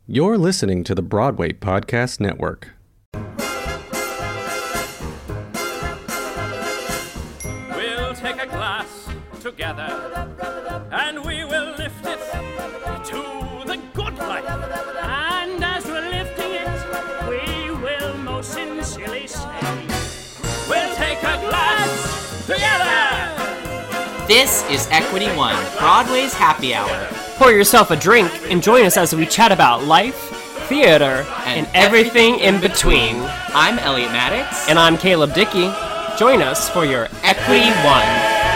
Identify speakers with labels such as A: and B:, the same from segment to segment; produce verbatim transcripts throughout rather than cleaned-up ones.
A: You're listening to the Broadway Podcast Network.
B: We'll take a glass together, and we will lift it to the good life. And as we're lifting it, we will most sincerely say, we'll take a glass together.
C: This is Equity One, Broadway's happy hour.
D: Pour yourself a drink and join us as we chat about life, theater, and, and everything, everything in between.
C: I'm Elliot Maddox.
D: And I'm Caleb Dickey. Join us for your Equity One.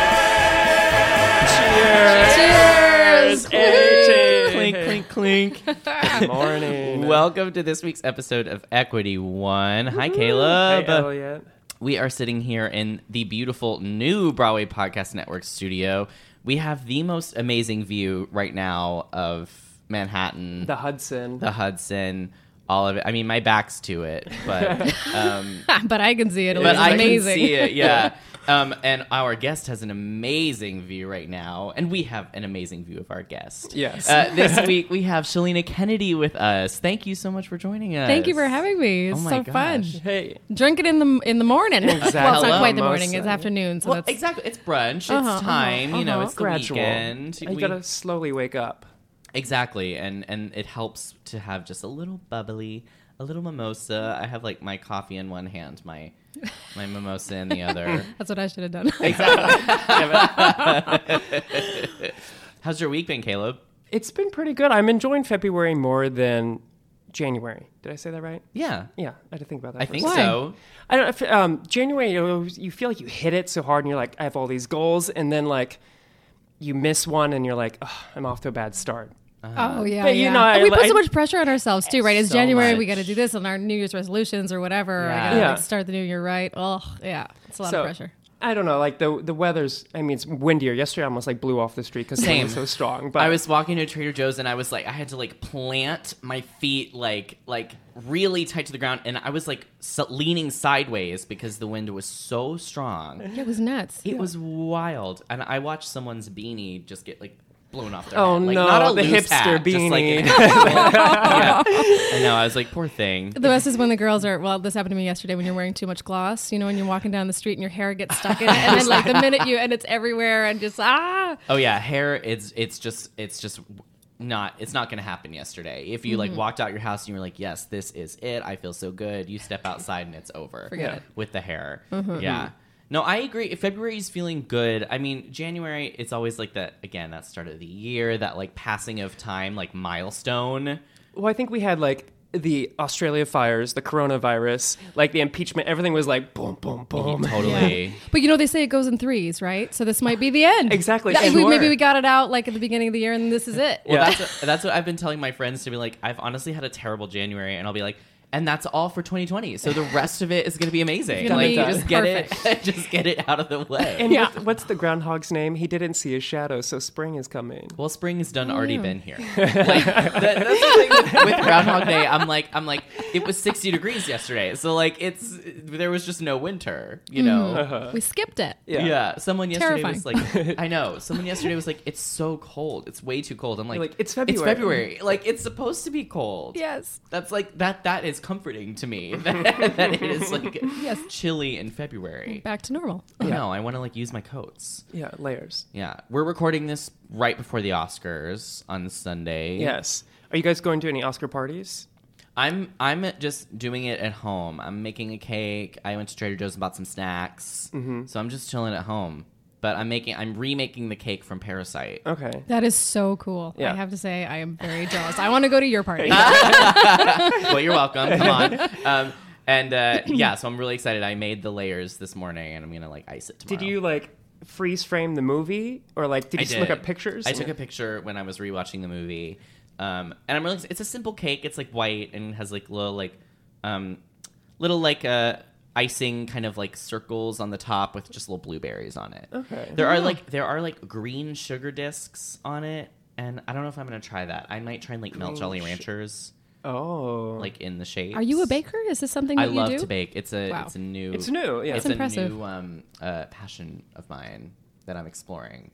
D: Cheers!
C: Cheers!
D: Cheers!
C: Clink, clink, clink.
D: Good morning.
C: Welcome to this week's episode of Equity One. Hi, Caleb.
D: Hey, Elliot.
C: We are sitting here in the beautiful new Broadway Podcast Network studio. We have the most amazing view right now of Manhattan.
D: The Hudson.
C: The Hudson. All of it. I mean, my back's to it, but um,
E: but I can see it. It
C: but
E: looks
C: I
E: amazing.
C: can see it. Yeah. Um, and our guest has an amazing view right now, and we have an amazing view of our guest.
D: Yes.
C: Uh, this week we have Shalina Kennedy with us. Thank you so much for joining us.
E: Thank you for having me. It's
C: Oh my
E: so
C: gosh.
E: fun.
D: Hey.
E: Drink it in the in the morning.
D: Exactly.
E: Well, it's not
C: Hello,
E: quite the
D: most
E: morning. It's
D: of-
E: afternoon. So
C: Well,
E: that's
C: exactly. It's brunch. It's
E: Uh-huh,
C: time.
E: uh-huh,
C: You know,
E: uh-huh.
C: it's the
D: Gradual.
C: weekend.
D: You
C: We-
D: gotta slowly wake up.
C: Exactly, and and it helps to have just a little bubbly, a little mimosa. I have like my coffee in one hand, my my mimosa in the other.
E: that's what I should have done.
C: How's your week been, Caleb?
D: It's been pretty good. I'm enjoying February more than January. Did I say that right?
C: Yeah,
D: Yeah, I had to think about that.
C: I
D: for a
C: think
E: Why?
C: so.
D: I don't know. If, um, January, you, know, you feel like you hit it so hard, and you're like, I have all these goals, and then like you miss one, and you're like, oh, I'm off to a bad start.
E: Oh yeah,
D: But, you
E: yeah.
D: know, I-
E: And we put
D: I-
E: so much pressure on ourselves too, right? It's
C: So
E: January. We
C: much.
E: got to do this on our New Year's resolutions or whatever.
C: Yeah.
E: I got to
D: Yeah.
E: like, start the new year right. Oh yeah, it's a lot
D: So,
E: of pressure.
D: I don't know. Like the the weather's. I mean, it's windier. Yesterday, I almost like blew off the street because the wind
C: Same.
D: was so strong. But
C: I was walking to Trader Joe's and I was like, I had to like plant my feet like like really tight to the ground, and I was like s- leaning sideways because the wind was so strong.
E: Yeah, it was nuts.
C: It was wild, and I watched someone's beanie just get like blown off their
D: Oh,
C: head. Like,
D: no,
C: not a
D: the
C: loose
D: hipster
C: hat, just, like,
D: beanie.
C: an actual- yeah. I know. I was like, poor thing.
E: The best is when the girls are, well, this happened to me yesterday when you're wearing too much gloss, you know, when you're walking down the street and your hair gets stuck in it. And then like the minute you, and it's everywhere and just, ah.
C: Oh yeah, hair. It's it's just it's just not it's not gonna happen yesterday. If you
E: Mm-hmm.
C: like walked out your house and you were like, yes, this is it. I feel so good. You step outside and it's over.
E: Forget it.
C: With the hair.
E: Mm-hmm.
C: Yeah. No, I agree. February is feeling good. I mean, January, it's always like that, again, that start of the year, that like passing of time, like milestone.
D: well, I think we had like the Australia fires, the coronavirus, like the impeachment. Everything was like boom, boom, boom.
C: Totally.
E: But you know, they say it goes in threes, right? So this might be the end.
D: Exactly.
E: That-
D: And
E: we-
D: more.
E: maybe we got it out like at the beginning of the year and this is it.
C: Well,
D: Yeah.
C: that's, what, that's what I've been telling my friends to be like, I've honestly had a terrible January, and I'll be like, and that's all for twenty twenty. So the rest of it is going to be amazing.
E: It's gonna
C: Like,
E: be
C: just get it,
E: perfect.
C: just get it out of the way.
D: And
E: Yeah.
D: what- what's the groundhog's name? He didn't see his shadow, so spring is coming.
C: Well, spring has done
E: Oh,
C: already been here. Like, that, that's the thing with, with Groundhog Day. I'm like, I'm like, it was sixty degrees yesterday, so like, it's there was just no winter, you know.
D: Uh-huh.
E: We skipped it.
C: Yeah.
D: Yeah.
C: Someone yesterday was
E: Terrifying.
C: like, I know. Someone yesterday was like, it's so cold. It's way too cold. I'm like,
D: You're like, it's
C: It's
D: February.
C: February. Like, it's supposed to be cold.
E: Yes.
C: That's like that. That is comforting to me. That, that it is like
E: Yes.
C: chilly in February.
E: Back to normal.
C: No, I want to like use my coats.
D: Yeah, layers.
C: Yeah, we're recording this right before the Oscars on Sunday.
D: Yes. Are you guys going to any Oscar parties?
C: I'm I'm just doing it at home. I'm making a cake. I went to Trader Joe's and bought some snacks.
D: Mm-hmm.
C: So I'm just chilling at home. But I'm making I'm remaking the cake from Parasite.
D: Okay.
E: That is so cool.
D: Yeah.
E: I have to say, I am very jealous. I want to go to your party.
C: Well, you're welcome. Come on. Um, and uh, yeah, so I'm really excited. I made the layers this morning, and I'm gonna like ice it tomorrow.
D: Did you like freeze frame the movie, or like did
C: I
D: you just look
C: did.
D: up pictures?
C: I took a picture when I was rewatching the movie, um, and I'm really. It's a simple cake. It's like white and has like little like, um, little like uh, icing kind of like circles on the top with just little blueberries on it.
D: Okay.
C: There are like there are like green sugar discs on it, and I don't know if I'm gonna try that. I might try and like melt
D: Green
C: Jolly
D: su-
C: Ranchers
D: Oh.
C: like in the shapes.
E: Are you a baker? Is this something
C: I
E: that
C: love
E: you do?
C: to bake. It's a
E: Wow.
C: it's a new
D: It's new, yeah.
C: It's
E: That's
C: a
E: impressive.
C: new um, uh, passion of mine that I'm exploring.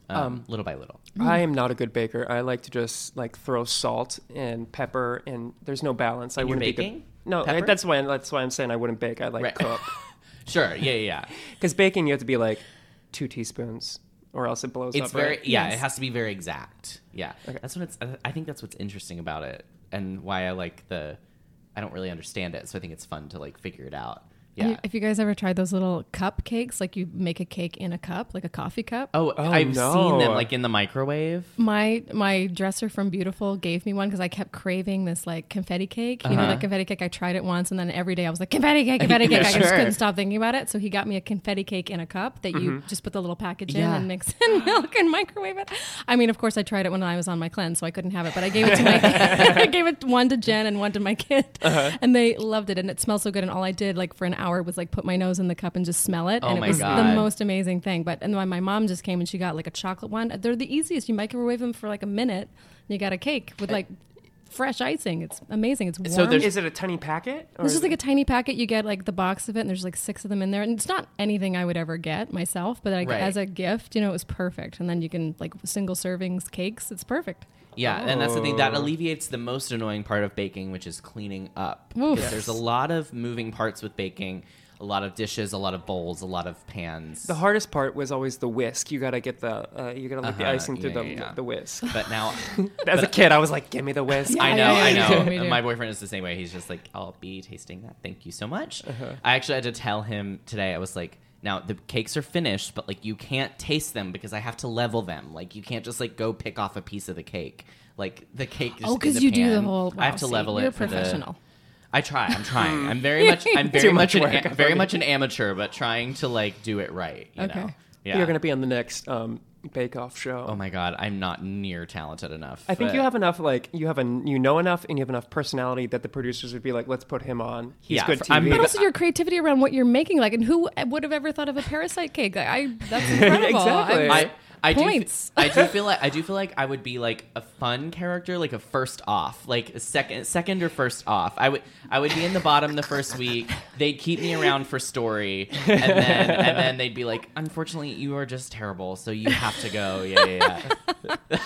C: um,
D: Um,
C: little by little.
D: I am not a good baker. I like to just like throw salt and pepper, and there's no balance. I
C: And you're
D: wouldn't be
C: baking?
D: good. No,
C: Pepper?
D: that's why that's why I'm saying I wouldn't bake. I like
C: Right.
D: cook.
C: Sure. Yeah, yeah, yeah.
D: Because baking, you have to be like two teaspoons, or else it blows
C: It's
D: up.
C: very
D: right?
C: yeah.
E: Yes.
C: It has to be very exact. Yeah,
D: Okay.
C: that's what it's. I think that's what's interesting about it, and why I like the. I don't really understand it, so I think it's fun to like figure it out. Yeah.
E: If you guys ever tried those little cupcakes, like you make a cake in a cup, like a coffee cup.
C: Oh,
D: Oh,
C: I've
D: no.
C: seen them like in the microwave.
E: My my dresser from Beautiful gave me one because I kept craving this like confetti cake. You know,
C: Uh-huh.
E: that confetti cake. I tried it once, and then every day I was like, confetti cake, confetti cake. I just
C: Sure.
E: couldn't stop thinking about it. So he got me a confetti cake in a cup that you just put the little package in
C: Yeah.
E: and mix in milk and microwave it. I mean, of course, I tried it when I was on my cleanse, so I couldn't have it. But I gave it to my, I gave it one to Jen and one to my kid, and they loved it. And it smelled so good. And all I did like for an hour was like put my nose in the cup and just smell it.
C: Oh
E: and
C: my
E: it was
C: God.
E: the most amazing thing. But and when my mom just came and she got like a chocolate one, they're the easiest. You microwave them for like a minute, and you got a cake with like fresh icing. It's amazing. It's warm.
C: So there's-
D: Is it a tiny packet? Or
E: It's
D: is
E: just like
D: it-
E: a tiny packet. You get like the box of it, and there's like six of them in there. And it's not anything I would ever get myself, but like
C: Right.
E: as a gift, you know, it was perfect. And then you can like single servings cakes. It's perfect.
C: Yeah, and that's the thing
D: Oh.
C: that alleviates the most annoying part of baking, which is cleaning up.
E: Oof.
C: Because there's a lot of moving parts with baking, a lot of dishes, a lot of bowls, a lot of pans.
D: The hardest part was always the whisk. You gotta get the uh, you gotta like the
C: Uh-huh,
D: icing through
C: yeah,
D: the
C: yeah, yeah.
D: the whisk.
C: But now,
D: As a kid, I was like, "Give me the whisk."
C: I
E: Yeah,
C: know,
E: yeah,
C: I
E: me
C: know.
E: too, me too.
C: My boyfriend is the same way. He's just like, I'll be tasting that. Thank you so much.
D: Uh-huh.
C: I actually had to tell him today. I was like, now the cakes are finished, but like you can't taste them because I have to level them. Like you can't just like go pick off a piece of the cake. Like the cake. Is
E: Oh,
C: because
E: because you do the whole.
C: I have
E: wow,
C: to
E: see,
C: level
E: you're
C: it. for the-
E: professional.
C: I try. I'm trying. I'm very much. I'm very
D: Too
C: much,
D: much
C: an,
D: work,
C: a, very much an amateur, but trying to like do it right. You
E: Okay.
C: know. Yeah.
D: You're gonna be on the next um, Bake Off show.
C: Oh my god, I'm not near talented enough.
D: I think
C: but-
D: you have enough, like you have a you know enough, and you have enough personality that the producers would be like, "Let's put him on. He's
C: Yeah,
D: good
C: for-
D: T V."
C: I'm-
E: But also your creativity around what you're making, like, and who would have ever thought of a parasite cake? Like, I that's incredible.
D: Exactly.
E: I'm-
C: I, I do,
E: Points.
C: I do feel like I do feel like I would be like a fun character, like a first off, like a second, second or first off. I would, I would be in the bottom the first week. They'd keep me around for story, and then, and then they'd be like, "Unfortunately, you are just terrible, so you have to go." Yeah, yeah, yeah.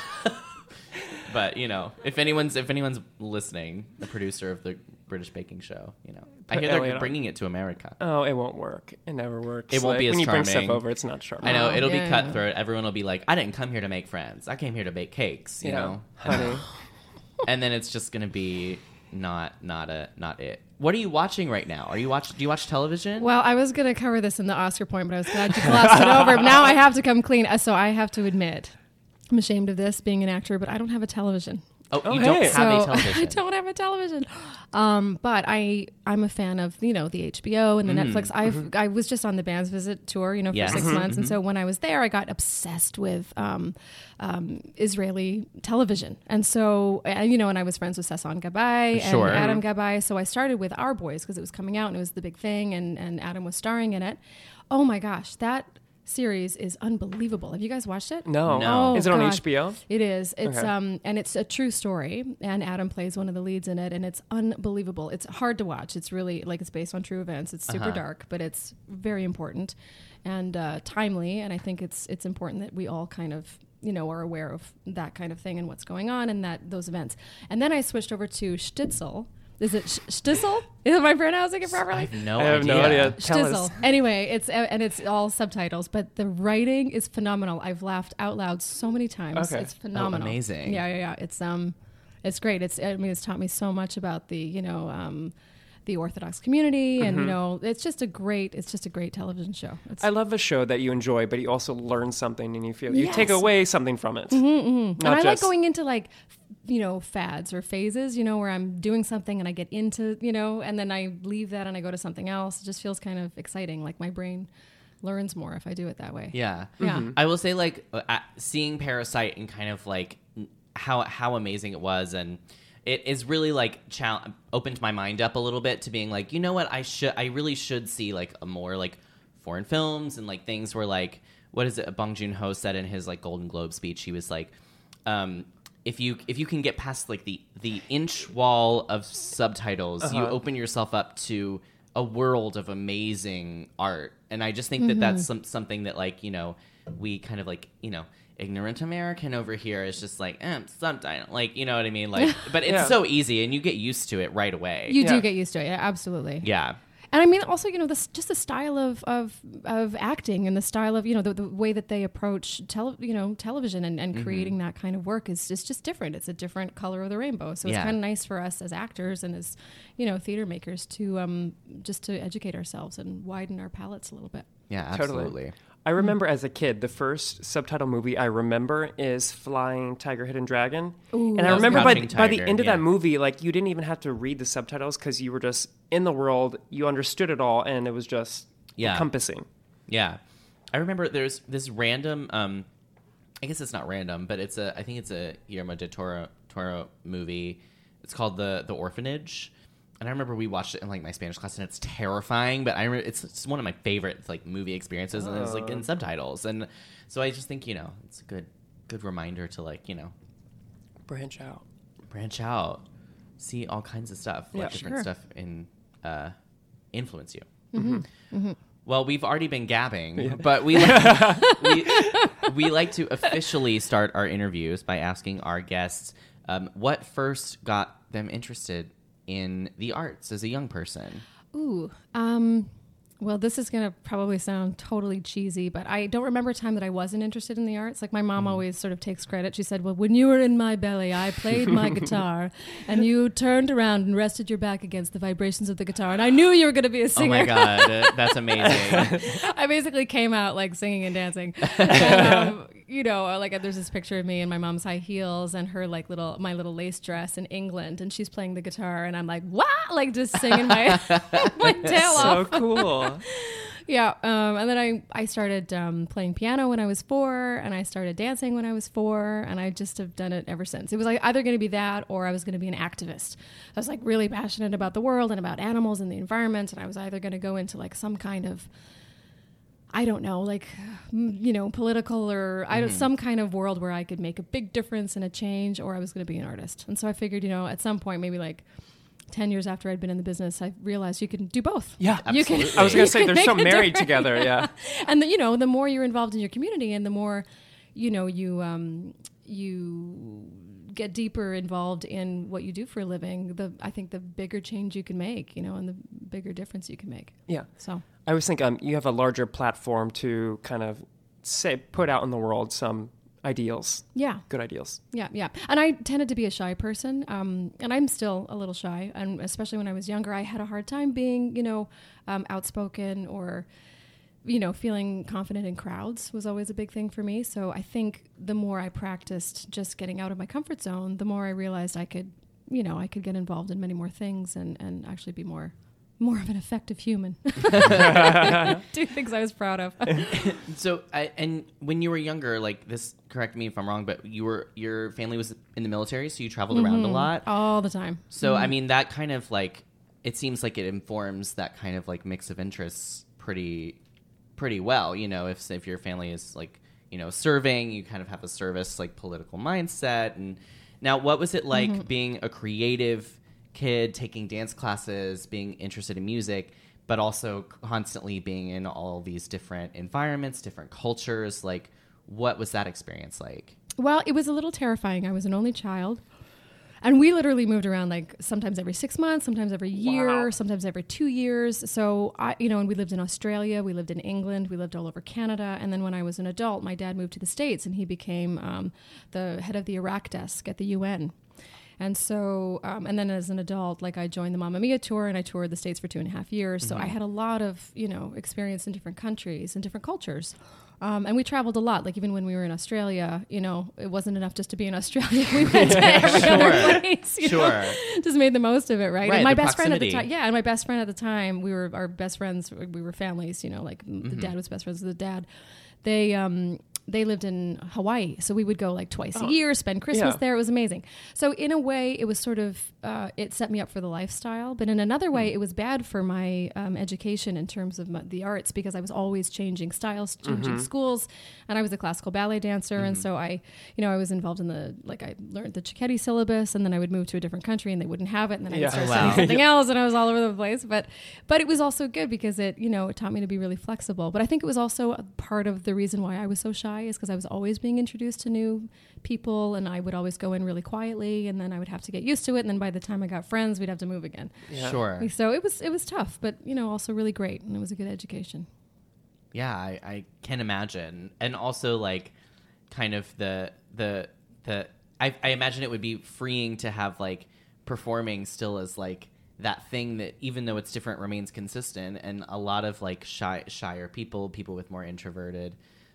C: But you know, if anyone's if anyone's listening, the producer of the British Baking Show, you know, I
D: Put
C: hear they're
D: Elliot on.
C: bringing it to America.
D: Oh, it won't work. It never works.
C: It won't
D: Like,
C: be as
D: when you bring stuff
C: charming.
D: over. It's not charming.
C: I know
E: Oh,
C: it'll
E: yeah,
C: be
E: yeah.
C: cutthroat. Everyone will be like, "I didn't come here to make friends. I came here to bake cakes." You
D: Yeah,
C: know,
D: honey.
C: and then it's just gonna be not not a not it. What are you watching right now? Are you watch? Do you watch television?
E: Well, I was going to cover this in the Oscar point, but I was glad you glossed it over. But now I have to come clean. Uh, So I have to admit, I'm ashamed of this, being an actor, but I don't have a television.
C: oh,
D: Oh,
C: you don't
D: hey.
C: have
E: So
C: a television.
E: I don't have a television. Um, but I I'm a fan of, you know, the H B O and the Netflix. I've I was just on the Band's Visit tour, you know, for
C: Yes.
E: six
C: Mhm,
E: months, and so when I was there, I got obsessed with um, um, Israeli television, and so uh, you know, and I was friends with Sasson Gabay
C: Sure.
E: and Adam Gabay, so I started with Our Boys because it was coming out and it was the big thing, and and Adam was starring in it. Oh my gosh, that series is unbelievable. Have you guys watched it?
D: No.
C: No.
D: Is it on
E: God.
D: H B O?
E: It is. It's
D: Okay.
E: um and it's a true story, and Adam plays one of the leads in it, and it's unbelievable. It's hard to watch. It's really like it's based on true events. It's super
C: Uh-huh.
E: dark, but it's very important and uh, timely, and I think it's it's important that we all kind of, you know, are aware of that kind of thing and what's going on and that those events. And then I switched over to Stitzel. Is it Sh- Stitzel? Am I pronouncing it
C: I
E: properly?
C: have no
D: I have
C: idea.
D: no idea. Tell
E: Stizzle.
D: us.
E: Anyway, it's uh, and it's all subtitles, but the writing is phenomenal. I've laughed out loud so many times.
D: Okay.
E: It's phenomenal.
C: Oh, amazing.
E: Yeah, yeah, yeah. It's um, it's great. It's I mean, it's taught me so much about the you know um, the Orthodox community, and you know, it's just a great. It's just a great television show. It's,
D: I love a show that you enjoy, but you also learn something and you feel you take
E: Yes.
D: away something from it.
E: and
D: Not
E: I like
D: just-
E: going into like f- you know fads or phases. You know, where I'm doing something and I get into you know, and then I leave that and I go to something else. It just feels kind of exciting. Like my brain learns more if I do it that way.
C: Yeah.
E: Yeah.
C: I will say, like, uh, uh, seeing Parasite and kind of like n- how how amazing it was, and it is really like chal- opened my mind up a little bit to being like, you know what, I should, I really should see like a more like foreign films and like things where like, what is it? Bong Joon Ho said in his like Golden Globe speech, he was like, um, if you if you can get past like the the inch wall of subtitles, you
D: Uh-huh.
C: open yourself up to a world of amazing art. And I just think that that's some, something that like, you know, we kind of like, you know, ignorant American over here is just like, eh, subtitle. Like, you know what I mean? Like, but it's
D: Yeah.
C: so easy and you get used to it right away.
E: You
D: Yeah.
E: do get used to it. Yeah, absolutely.
C: yeah.
E: And I mean, also, you know, this just the style of, of, of acting and the style of, you know, the, the way that they approach tele, you know, television and, and creating that kind of work is, is just different. It's a different color of the rainbow. So it's
C: Yeah.
E: kind of nice for us as actors and as, you know, theater makers to um, just to educate ourselves and widen our palettes a little bit.
C: Yeah,
D: Totally.
C: absolutely.
D: I remember as a kid, the first subtitle movie I remember is Flying Tiger, Hidden Dragon. and I
C: That was
D: remember by,
C: Crouching
D: by the
C: Tiger,
D: end of
C: yeah.
D: that movie, like you didn't even have to read the subtitles because you were just in the world, you understood it all, and it was just
C: Yeah.
D: encompassing.
C: Yeah. I remember there's this random, um, I guess it's not random, but it's a, I think it's a Guillermo del Toro, Toro movie. It's called The The Orphanage. And I remember we watched it in like my Spanish class, and it's terrifying. But I remember it's, it's one of my favorite like movie experiences, and it's like in subtitles. And so I just think, you know, it's a good good reminder to like, you know,
D: Branch out.
C: branch out, see all kinds of stuff,
D: Yeah,
C: let different
E: sure.
C: stuff in uh, influence you. Well, we've already been gabbing, but we like, we we like to officially start our interviews by asking our guests um, what first got them interested in the arts as a young person.
E: Ooh, um, well, this is going to probably sound totally cheesy, but I don't remember a time that I wasn't interested in the arts. Like my mom always sort of takes credit. She said, well, when you were in my belly, I played my guitar and you turned around and rested your back against the vibrations of the guitar. And I knew you were going to be a
C: Oh
E: singer.
C: my God, uh, that's amazing.
E: I basically came out like singing and dancing. And, um, you know, like there's this picture of me in my mom's high heels and her like little, my little lace dress in England. And she's playing the guitar and I'm like, what? Like just singing my, my tail
D: So
E: off.
D: cool.
E: Yeah, um, and then I, I started um, playing piano when I was four, and I started dancing when I was four, and I just have done it ever since. It was like either going to be that or I was going to be an activist. I was like really passionate about the world and about animals and the environment, and I was either going to go into like some kind of, I don't know, like, mm, you know, political or I don't, some kind of world where I could make a big difference and a change, or I was going to be an artist. And so I figured, you know, at some point, maybe like ten years after I'd been in the business, I realized you can do both.
D: Yeah,
E: You can,
C: absolutely.
D: I was going
E: you
D: to say
E: can
D: they're
E: make
D: so
E: a
D: married
E: difference.
D: together. Yeah.
E: And the, you know, the more you're involved in your community, and the more, you know, you um, you get deeper involved in what you do for a living, the I think the bigger change you can make, you know, and the bigger difference you can make.
D: Yeah.
E: So
D: I always think um, you have a larger platform to kind of say, put out in the world some ideals,
E: yeah,
D: good ideals.
E: yeah, yeah. And I tended to be a shy person, um, and I'm still a little shy. And especially when I was younger, I had a hard time being, you know, um, outspoken or, you know, feeling confident in crowds was always a big thing for me. So I think the more I practiced just getting out of my comfort zone, the more I realized I could, you know, I could get involved in many more things and, and actually be more more of an effective human. Do things I was proud of.
C: So, I, and when you were younger, like this, correct me if I'm wrong, but you were your family was in the military, so you traveled around a lot.
E: All the time.
C: So, I mean, that kind of like it seems like it informs that kind of like mix of interests pretty, pretty well. You know, if if your family is like you know serving, you kind of have a service like political mindset. And now, what was it like being a creative kid, taking dance classes, being interested in music, but also constantly being in all these different environments, different cultures? Like, what was that experience like?
E: Well, it was a little terrifying. I was an only child. And we literally moved around like sometimes every six months, sometimes every year,
D: Wow.
E: sometimes every two years. So, I, you know, and we lived in Australia, we lived in England, we lived all over Canada. And then when I was an adult, my dad moved to the States and he became um, the head of the Iraq desk at the U N. And so, um, and then as an adult, like I joined the Mamma Mia tour and I toured the States for two and a half years. So I had a lot of, you know, experience in different countries and different cultures. Um, and we traveled a lot. Like even when we were in Australia, you know, it wasn't enough just to be in Australia. We went to every other place. You
C: Sure.
E: know? Just made the most of it, right?
C: Right,
E: And my
C: the
E: best friend at the
C: proximity.
E: time, yeah, and my best friend at the time, we were our best friends. We were families, you know, like the dad was best friends with the dad. They, um, they lived in Hawaii, so we would go like twice a year, spend Christmas
D: Yeah.
E: there. It was amazing. So in a way, it was sort of uh, it set me up for the lifestyle, but in another way, it was bad for my um, education in terms of my, the arts because I was always changing styles, changing schools, and I was a classical ballet dancer, and so I, you know, I was involved in the like I learned the Cicchetti syllabus, and then I would move to a different country and they wouldn't have it, and then I
D: Yeah.
E: would start
C: Wow.
E: studying something else, and I was all over the place. But but it was also good because it you know it taught me to be really flexible. But I think it was also a part of the reason why I was so shy shy is because I was always being introduced to new people, and I would always go in really quietly, and then I would have to get used to it, and then by the time I got friends, we'd have to move again.
D: Yeah.
C: Sure.
E: So it was it was tough, but you know, also really great, and it was a good education.
C: Yeah, I, I can imagine. And also, like, kind of the, the, the, I, I imagine it would be freeing to have, like, performing still as, like, that thing that, even though it's different, remains consistent. And a lot of, like, shy, shyer people, people with more introverted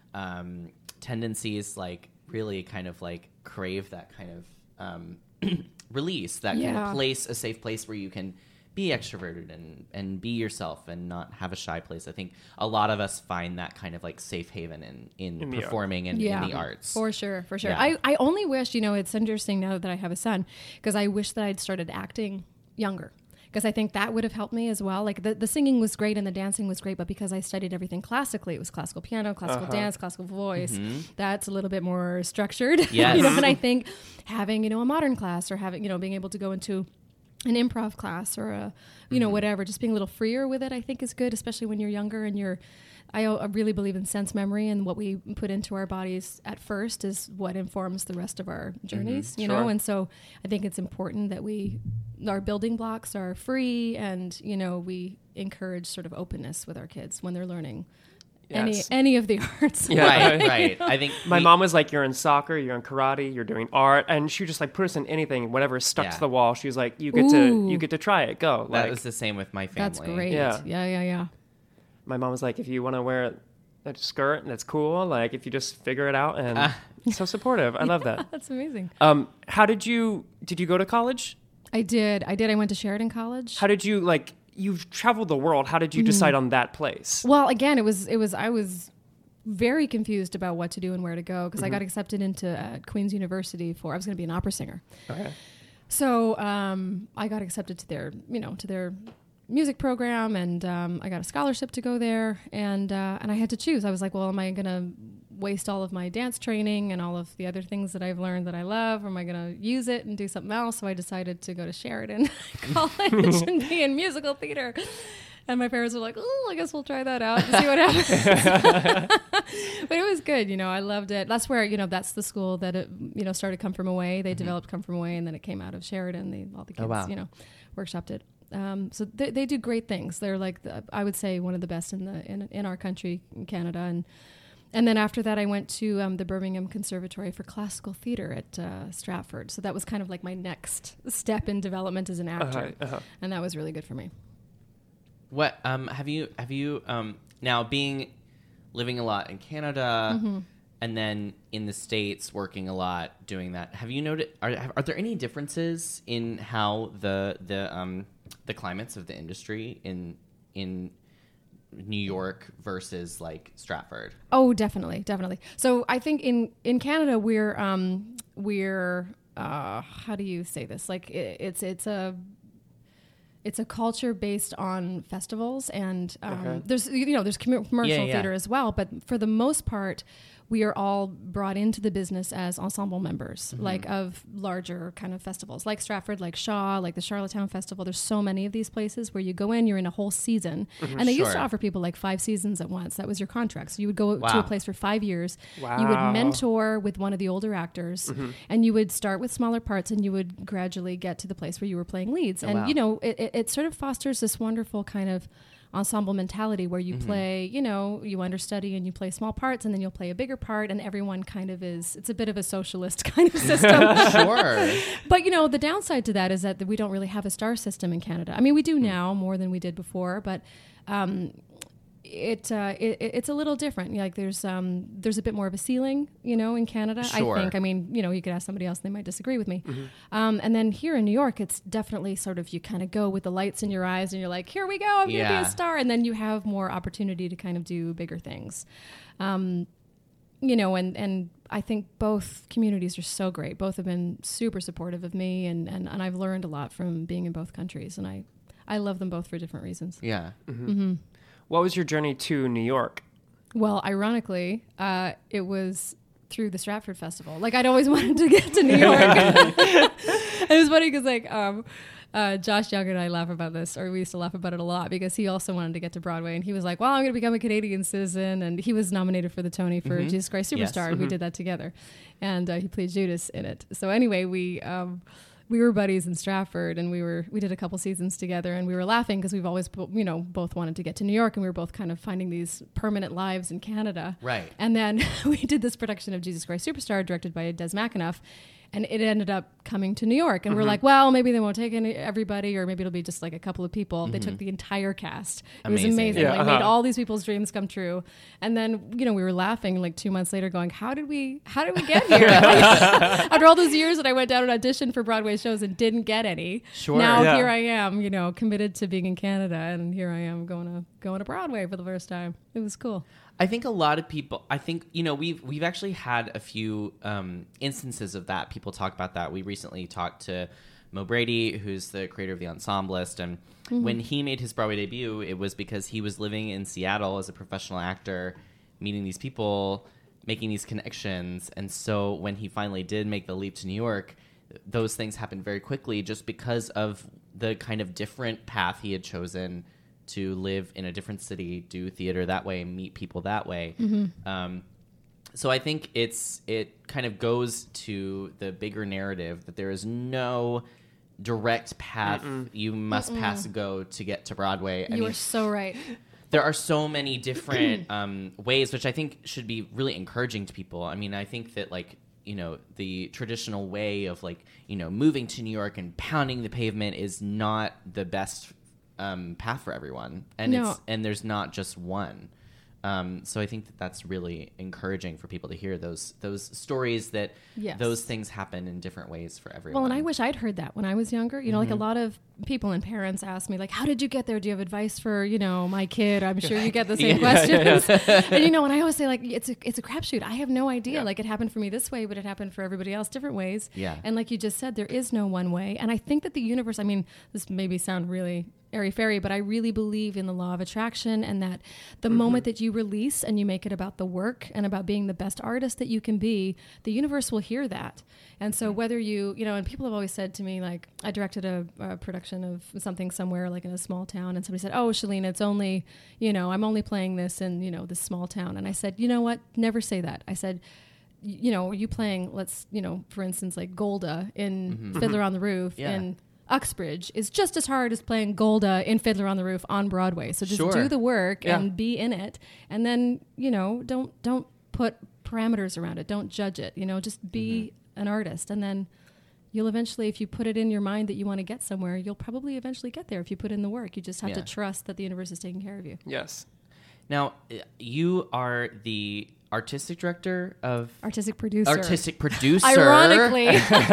C: um, tendencies, like, really kind of, like, crave that kind of um, release, that kind
E: Yeah.
C: of place, a safe place where you can be extroverted and, and be yourself and not have a shy place. I think a lot of us find that kind of like safe haven in, in,
D: In the
C: performing and
E: Yeah,
C: in the arts.
E: for sure, for sure.
C: Yeah.
E: I, I only wish, you know, it's interesting now that I have a son, because I wish that I'd started acting younger. Because I think that would have helped me as well. Like the, the singing was great and the dancing was great, but because I studied everything classically, it was classical piano, classical
D: Uh-huh.
E: dance, classical voice.
C: Mm-hmm.
E: That's a little bit more structured.
C: Yes.
E: you know, and I think having, you know, a modern class or having, you know, being able to go into an improv class or a, you know, whatever, just being a little freer with it, I think is good, especially when you're younger and you're, I, I really believe in sense memory, and what we put into our bodies at first is what informs the rest of our journeys, you know?
D: Sure.
E: And so I think it's important that we, our building blocks are free, and, you know, we encourage sort of openness with our kids when they're learning
D: Yes.
E: any, any of the arts.
D: Yeah.
C: Right, right. I think
D: My
C: we-
D: mom was like, you're in soccer, you're in karate, you're doing art, and she would just like put us in anything, whatever is stuck
C: Yeah.
D: to the wall. She was like, you get to
E: Ooh.
D: you get to try it, go.
C: that
D: Like,
C: was the same with my family.
E: That's great.
D: Yeah.
E: Yeah, yeah, yeah.
D: my mom was like, if you want to wear a skirt, that's cool. Like if you just figure it out, and
C: Ah.
D: so supportive. I love that.
E: That's amazing.
D: Um, how did you did you go to college?
E: I did. I did. I went to Sheridan College.
D: How did you like? You've traveled the world. How did you decide on that place?
E: Well, again, it was it was I was very confused about what to do and where to go, because I got accepted into uh, Queen's University for I was going to be an opera singer.
D: Okay.
E: So um, I got accepted to their you know to their music program, and um, I got a scholarship to go there, and uh, and I had to choose. I was like, well, am I going to waste all of my dance training and all of the other things that I've learned that I love, or am I going to use it and do something else? So I decided to go to Sheridan College and be in musical theater. And my parents were like, oh, I guess we'll try that out and see what happens. But it was good. You know, I loved it. That's where, you know, that's the school that, it, you know, started Come From Away. They mm-hmm. developed Come From Away, and then it came out of Sheridan. They, all the kids,
C: Oh, wow.
E: you know, workshopped it. Um, so they, they do great things. They're like, the, I would say, one of the best in the in, in our country, in Canada. And and then after that, I went to um, the Birmingham Conservatory for Classical Theatre at uh, Stratford. So that was kind of like my next step in development as an actor.
D: Uh-huh, uh-huh.
E: And that was really good for me.
C: What um have you have you um now being living a lot in Canada
E: Mm-hmm.
C: and then in the States working a lot doing that, have you noted are are there any differences in how the the um the climates of the industry in in New York versus like Stratford?
E: Oh, definitely, definitely. So I think in, in Canada we're um, we're uh, how do you say this? Like it, it's it's a it's a culture based on festivals, and um,
D: Okay.
E: there's you know there's commer- commercial
C: Yeah, yeah.
E: theater as well, but for the most part, we are all brought into the business as ensemble members,
C: Mm-hmm.
E: like of larger kind of festivals, like Stratford, like Shaw, like the Charlottetown Festival. There's so many of these places where you go in, you're in a whole season, and they used to
C: Sure.
E: offer people like five seasons at once. That was your contract. So you would go to
C: Wow.
E: a place for five years. You
D: Wow.
E: would mentor with one of the older actors, and you would start with smaller parts, and you would gradually get to the place where you were playing leads. and
C: wow.
E: you know, it, it, it sort of fosters this wonderful kind of ensemble mentality where you play, you know, you understudy and you play small parts, and then you'll play a bigger part, and everyone kind of is, it's a bit of a socialist kind of system.
C: Sure.
E: But, you know, the downside to that is that we don't really have a star system in Canada. I mean, we do now more than we did before, but um, it, uh, it it's a little different. Like there's um, there's a bit more of a ceiling, you know, in Canada,
C: Sure.
E: I think. I mean, you know, you could ask somebody else, they might disagree with me. Um, and then here in New York, it's definitely sort of, you kind of go with the lights in your eyes and you're like, here we go, I'm going to
C: Yeah.
E: be a star. And then you have more opportunity to kind of do bigger things. Um, you know, and, and I think both communities are so great. Both have been super supportive of me, and, and, and I've learned a lot from being in both countries. And I, I love them both for different reasons.
C: Yeah.
E: Mm-hmm.
D: What was your journey to New York?
E: Well, ironically, uh, it was through the Stratford Festival. Like I'd always wanted to get to New York. It was funny because like um, uh, Josh Young and I laugh about this, or we used to laugh about it a lot, because he also wanted to get to Broadway, and he was like, well, I'm going to become a Canadian citizen. And he was nominated for the Tony for
C: Mhm.
E: Jesus Christ Superstar.
C: Yes.
E: And we did that together. And uh, he played Judas in it. So anyway, we... Um, we were buddies in Stratford, and we were we did a couple seasons together, and we were laughing because we've always, you know, both wanted to get to New York, and we were both kind of finding these permanent lives in Canada.
C: Right.
E: And then we did this production of Jesus Christ Superstar, directed by Des McAnuff, and it ended up coming to New York. And
C: Mm-hmm.
E: we're like, well, maybe they won't take any, everybody, or maybe it'll be just like a couple of people.
C: Mm-hmm.
E: They took the entire cast. It
C: Amazing.
E: was amazing.
D: Yeah,
E: like
D: uh-huh.
E: made all these people's dreams come true. And then, you know, we were laughing like two months later, going, how did we, how did we get here? After all those years that I went down and auditioned for Broadway shows and didn't get any.
C: Sure.
E: Now
D: Yeah.
E: here I am, you know, committed to being in Canada, and here I am going to going to Broadway for the first time. It was cool.
C: I think a lot of people. I think you know we've we've actually had a few um, instances of that. People talk about that. We recently talked to Mo Brady, who's the creator of The Ensemblist, and
E: Mm-hmm.
C: when he made his Broadway debut, it was because he was living in Seattle as a professional actor, meeting these people, making these connections, and so when he finally did make the leap to New York, those things happened very quickly, just because of the kind of different path he had chosen to live in a different city, do theater that way, meet people that way.
E: Mm-hmm.
C: Um, so I think it's it kind of goes to the bigger narrative that there is no direct path
D: Mm-mm.
C: you must
E: Mm-mm.
C: pass go to get to Broadway. I
E: You
C: mean,
E: are so right.
C: there are so many different um, ways, which I think should be really encouraging to people. I mean, I think that like, you know, the traditional way of like, you know, moving to New York and pounding the pavement is not the best um, path for everyone. And
E: No.
C: it's, and there's not just one. Um, so I think that that's really encouraging for people to hear those those stories that
E: Yes.
C: those things happen in different ways for everyone.
E: Well, and I wish I'd heard that when I was younger. You know,
C: Mm-hmm.
E: like a lot of people and parents ask me, like, how did you get there? Do you have advice for, you know, my kid? I'm sure you get the same questions. And, you know, and I always say, like, it's a, it's a crapshoot. I have no idea.
D: Yeah.
E: Like, it happened for me this way, but it happened for everybody else different ways.
C: Yeah.
E: And like you just said, there is no one way. And I think that the universe, I mean, this maybe sound really airy-fairy, but I really believe in the law of attraction, and that the
C: Mm-hmm.
E: moment that you release and you make it about the work and about being the best artist that you can be, the universe will hear that. And so whether you, you know, and people have always said to me, like, I directed a, a production of something somewhere, like in a small town, and somebody said, oh, Shalina, it's only, you know, I'm only playing this in, you know, this small town. And I said, you know what? Never say that. I said, y- you know, are you playing, let's, you know, for instance, like Golda in Fiddler on the Roof
C: Yeah.
E: in Uxbridge is just as hard as playing Golda in Fiddler on the Roof on Broadway. So just
C: Sure.
E: do the work
D: Yeah.
E: and be in it, and then, you know, don't don't put parameters around it. Don't judge it. You know, just be an artist, and then you'll eventually, if you put it in your mind that you want to get somewhere, you'll probably eventually get there if you put in the work. You just have to
C: Yeah.
E: trust that the universe is taking care of you.
D: Yes.
C: Now, uh, you are the artistic director of
E: Artistic producer.
C: artistic producer
E: Ironically,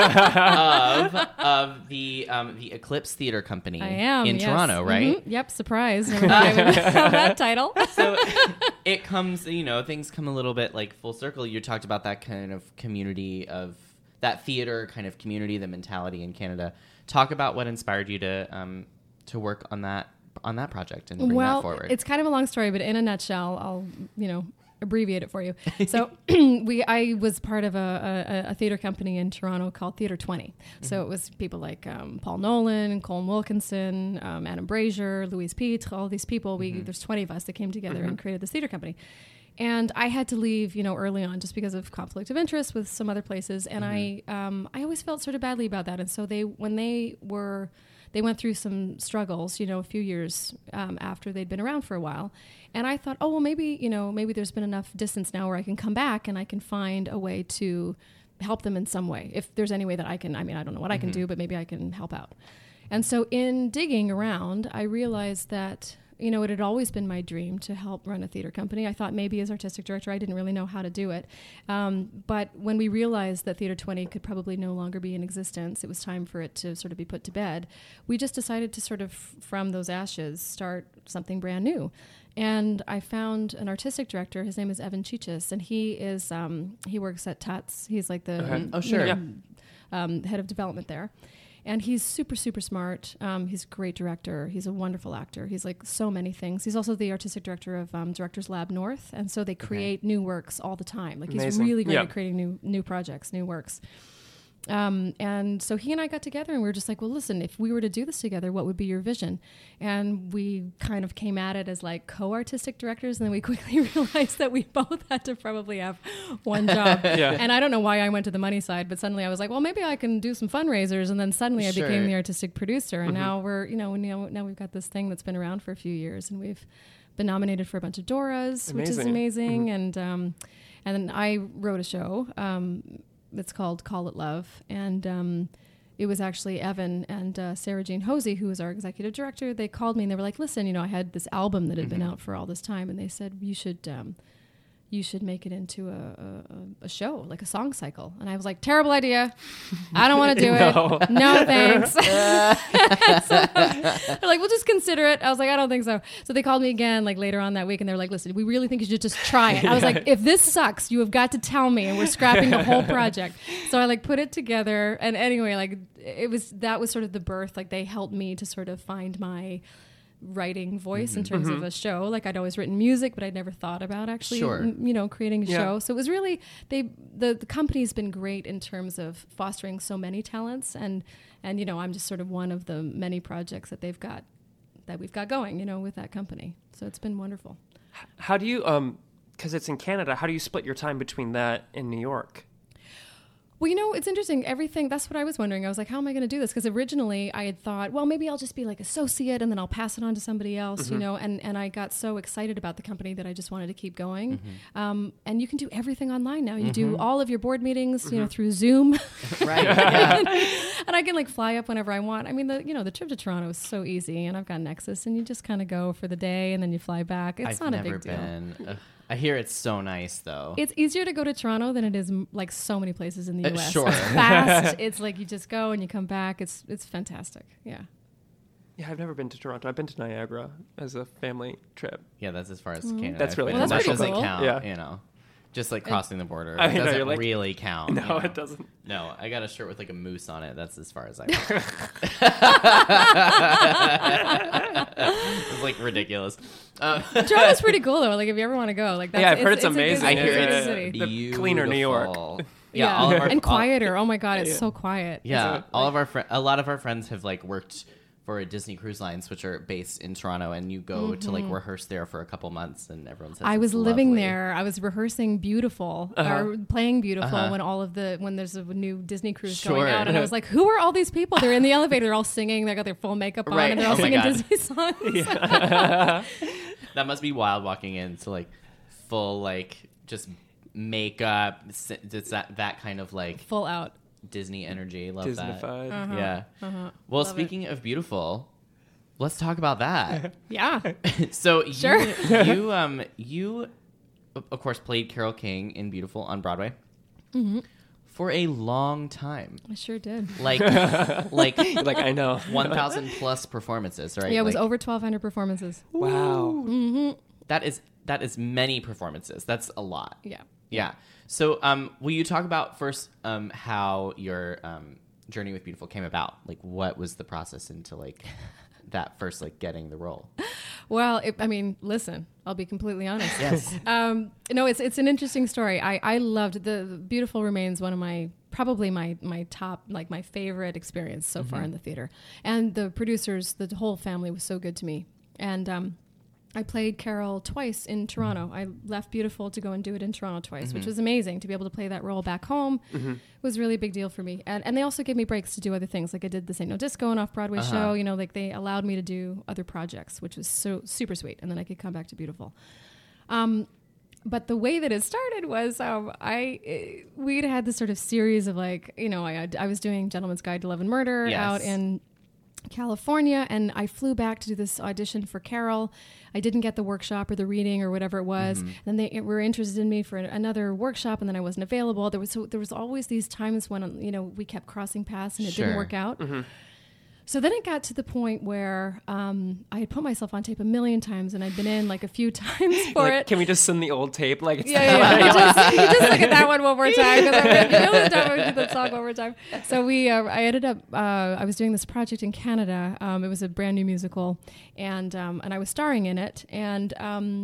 C: of of the um, the Eclipse Theater Company
E: I am
C: in
E: yes.
C: Toronto, right?
E: Mhm. Yep. Surprise. Never thought I would have that title.
C: So it comes, you know, things come a little bit like full circle. You talked about that kind of community of that theater kind of community, the mentality in Canada. Talk about what inspired you to um, to work on that on that project and bring
E: well,
C: that forward.
E: it's kind of a long story, but in a nutshell, I'll, you know, abbreviate it for you. So we, I was part of a, a, a theater company in Toronto called Theater twenty. So it was people like um, Paul Nolan, Colin Wilkinson, um, Adam Brazier, Louise Pitre, all these people. We There's twenty of us that came together and created this theater company. And I had to leave, you know, early on just because of conflict of interest with some other places. And I, um, I always felt sort of badly about that. And so they, when they were, they went through some struggles, you know, a few years um, after they'd been around for a while. And I thought, oh, well, maybe, you know, maybe there's been enough distance now where I can come back and I can find a way to help them in some way. If there's any way that I can, I mean, I don't know what I can do, but maybe I can help out. And so in digging around, I realized that, you know, it had always been my dream to help run a theater company. I thought maybe as artistic director, I didn't really know how to do it. Um, but when we realized that Theater twenty could probably no longer be in existence, it was time for it to sort of be put to bed. We just decided to sort of, from those ashes, start something brand new. And I found an artistic director. His name is Evan Chichis, and he is um, he works at Tuts. He's like the
D: Okay.
C: Oh,
E: you
C: sure.
E: know, um, head of development there. And he's super, super smart. Um, he's a great director. He's a wonderful actor. He's like so many things. He's also the artistic director of um, Directors Lab North. And so they create new works all the time. Like he's
D: Amazing.
E: really great
D: Yeah.
E: at creating new new projects, new works. Um, and so he and I got together and we were just like, well, listen, if we were to do this together, what would be your vision? And we kind of came at it as like co-artistic directors. And then we quickly realized that we both had to probably have one job.
D: Yeah.
E: And I don't know why I went to the money side, but suddenly I was like, well, maybe I can do some fundraisers. And then suddenly I
C: Sure.
E: became the artistic producer. And now we're, you know, now, now we've got this thing that's been around for a few years and we've been nominated for a bunch of Doras, which is
D: Amazing.
E: amazing. And, um, and then I wrote a show, um, it's called Call It Love. And um, it was actually Evan and uh, Sarah Jane Hosey, who was our executive director. They called me and they were like, listen, you know, I had this album that had been out for all this time. And they said, you should um, you should make it into a, a, a show, like a song cycle. And I was like, terrible idea. I don't want to do
D: No.
E: it. No, thanks. So they're like, we'll just consider it. I was like, I don't think so. So they called me again like later on that week and they were like, listen, we really think you should just try it. I was like, if this sucks, you have got to tell me and we're scrapping the whole project. So I like put it together. And anyway, like it was, that was sort of the birth. Like they helped me to sort of find my writing voice in terms of a show. Like I'd always written music, but I'd never thought about actually,
C: Sure.
E: m- you know, creating a
D: Yeah.
E: show. So it was really, they, the, the company's been great in terms of fostering so many talents. And, and, you know, I'm just sort of one of the many projects that they've got, that we've got going, you know, with that company. So it's been wonderful.
D: How do you, um, because it's in Canada, how do you split your time between that and New York?
E: Well, you know, it's interesting. Everything, that's what I was wondering. I was like, how am I going to do this? Because originally I had thought, well, maybe I'll just be like associate and then I'll pass it on to somebody else, you know, and, and I got so excited about the company that I just wanted to keep going. Um, and you can do everything online now. You do all of your board meetings, you know, through Zoom.
C: Right. Yeah.
E: And I can like fly up whenever I want. I mean, the, you know, the trip to Toronto is so easy and I've got Nexus and you just kind of go for the day and then you fly back. It's
C: I've
E: not a
C: never
E: big deal.
C: been. Uh, I hear it's so nice though.
E: It's easier to go to Toronto than it is m- like so many places in the
C: Uh,
E: U S.
C: sure.
E: It's fast. It's like you just go and you come back. It's it's fantastic. Yeah.
D: Yeah, I've never been to Toronto. I've been to Niagara as a family trip.
C: Yeah, that's as far as Canada.
D: That's
C: I've
D: really
C: been.
E: Well, that's
C: that
E: pretty
C: doesn't
E: cool.
C: count.
D: Yeah.
C: You know, just like crossing the border.
D: I
C: It
D: know,
C: doesn't
D: you're like-
C: really count.
D: No,
C: you know?
D: it doesn't.
C: No, I got a shirt with like a moose on it. That's as far as I went. It's like ridiculous. Um,
E: Toronto's pretty cool though. Like if you ever want to go, like that's,
D: Yeah, I've heard it's
E: a good-
D: amazing.
C: I
E: it's a
C: hear
E: good
D: Yeah.
C: it's
E: city.
D: The cleaner New York.
C: beautiful.
E: Yeah,
C: Yeah, all of our,
E: and
C: all-
E: quieter. Oh my god, it's
D: Yeah.
E: so quiet.
C: Yeah,
D: Is it?
C: all of our fri a lot of our friends have like worked for Disney Cruise Lines, which are based in Toronto, and you go to like rehearse there for a couple months, and everyone says
E: I
C: it's
E: was living
C: lovely.
E: there. I was rehearsing Beautiful
D: Uh-huh.
E: or playing Beautiful
C: Uh-huh.
E: when all of the when there's a new Disney cruise
C: Sure.
E: going out, and I was like, "Who are all these people?" They're in the elevator, they're all singing. They got their full makeup on,
C: Right.
E: and they're all
C: Oh my
E: singing
C: God.
E: Disney songs.
C: That must be wild walking into like full like just makeup, s- just that that kind of like
E: Full out.
C: Disney energy. Love that.
D: Disneyfied.
E: Uh-huh.
C: Yeah.
E: Uh-huh.
C: Well,
E: Love it.
C: speaking of beautiful, let's talk about that.
E: Yeah.
C: So
E: Sure.
C: you, you um you of of course played Carole King in Beautiful on Broadway
E: Mm-hmm.
C: for a long time,
E: I sure did.
C: like like
D: You're like, I know.
C: one thousand plus performances, right?
E: Yeah, it was
C: Like,
E: over twelve hundred performances.
D: Wow.
C: that is that is many performances. That's a lot.
E: Yeah.
C: Yeah. So, um, will you talk about first um, how your um, journey with Beautiful came about? Like, what was the process into like that first, like getting the role?
E: Well, it, I mean, listen, I'll be completely honest.
C: Yes.
E: Um, no, it's it's an interesting story. I, I loved the, the Beautiful remains one of my probably my my top like my favorite experience so far in the theater. And the producers, the whole family was so good to me. And um, I played Carole twice in Toronto. I left Beautiful to go and do it in Toronto twice, which was amazing to be able to play that role back home. It was a really big deal for me. And and they also gave me breaks to do other things. Like I did the Saint No Disco and off-Broadway
C: Uh-huh.
E: show. You know, like they allowed me to do other projects, which was so super sweet. And then I could come back to Beautiful. Um, but the way that it started was um, I eh, we'd had this sort of series of like, you know, I I was doing Gentleman's Guide to Love and Murder
C: Yes.
E: out in California, and I flew back to do this audition for Carole. I didn't get the workshop or the reading or whatever it was.
C: Mm-hmm.
E: Then they were interested in me for another workshop, and then I wasn't available. There was so there was always these times when you know we kept crossing paths and it
C: Sure.
E: didn't work out. So then it got to the point where um, I had put myself on tape a million times, and I'd been in like a few times for
D: Like,
E: it.
D: can we just send the old tape? Like, it's
E: Yeah, yeah, yeah. You just, you just look at that one one more time. 'Cause I read, you know, the time I did that song one more time. So we, uh, I ended up, uh, I was doing this project in Canada. Um, it was a brand new musical, and um, and I was starring in it. And um,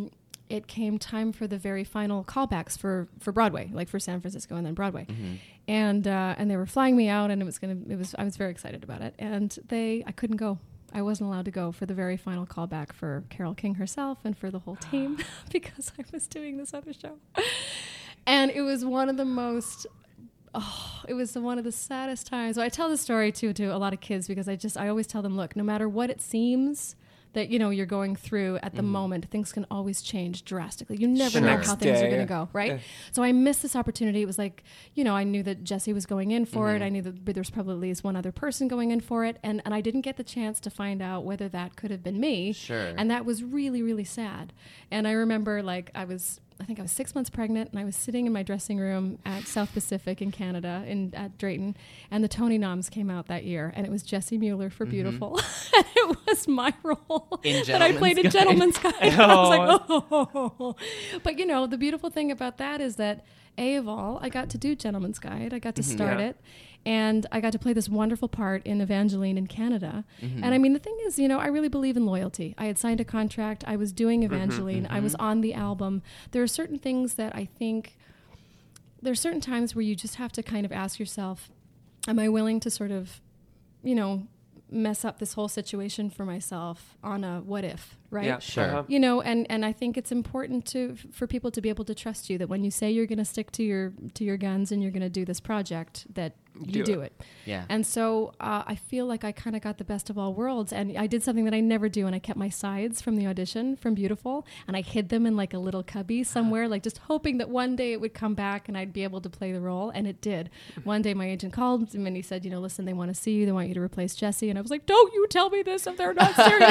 E: it came time for the very final callbacks for, for Broadway, like for San Francisco and then Broadway.
C: Mm-hmm.
E: And uh, and they were flying me out, and it was gonna it was I was very excited about it. And they I couldn't go. I wasn't allowed to go for the very final callback for Carole King herself and for the whole team because I was doing this other show. And it was one of the most oh, it was one of the saddest times. So I tell this story too to a lot of kids because I just I always tell them, look, no matter what it seems that, you know, you're going through at the mm. moment, things can always change drastically. You never
D: The
E: know
D: next
E: how things
D: day.
E: are going to go, right?
D: Yeah.
E: So I missed this opportunity. It was like, you know, I knew that Jesse was going in for
C: Mm-hmm.
E: it. I knew that there was probably at least one other person going in for it. And, and I didn't get the chance to find out whether that could have been me.
C: Sure.
E: And that was really, really sad. And I remember, like, I was... I think I was six months pregnant, and I was sitting in my dressing room at South Pacific in Canada, in at Drayton, and the Tony Noms came out that year, and it was Jessie Mueller for
C: Mm-hmm.
E: Beautiful, and it was my role
C: In
E: that I played in
C: Gentleman's Guide.
E: Gentleman's Guide. And I was like, oh. But you know, the beautiful thing about that is that A of all, I got to do Gentleman's Guide. I got to start
D: Yeah.
E: it. And I got to play this wonderful part in Evangeline in Canada.
C: Mm-hmm.
E: And I mean, the thing is, you know, I really believe in loyalty. I had signed a contract. I was doing Evangeline.
C: Mm-hmm.
E: I was on the album. There are certain things that I think, there are certain times where you just have to kind of ask yourself, am I willing to sort of, you know, mess up this whole situation for myself on a what if, right?
D: Yeah,
C: Sure.
D: uh-huh.
E: You know, and, and I think it's important to f- for people to be able to trust you that when you say you're going to stick to your to your guns and you're going to do this project, that you
D: Do
E: do
D: it.
E: it.
C: Yeah.
E: And so uh, I feel like I kind of got the best of all worlds, and I did something that I never do, and I kept my sides from the audition from Beautiful, and I hid them in like a little cubby somewhere, like just hoping that one day it would come back and I'd be able to play the role, and it did. One day my agent called him and he said, you know, listen, they want to see you, they want you to replace Jessie, and I was like, don't you tell me this if they're not serious.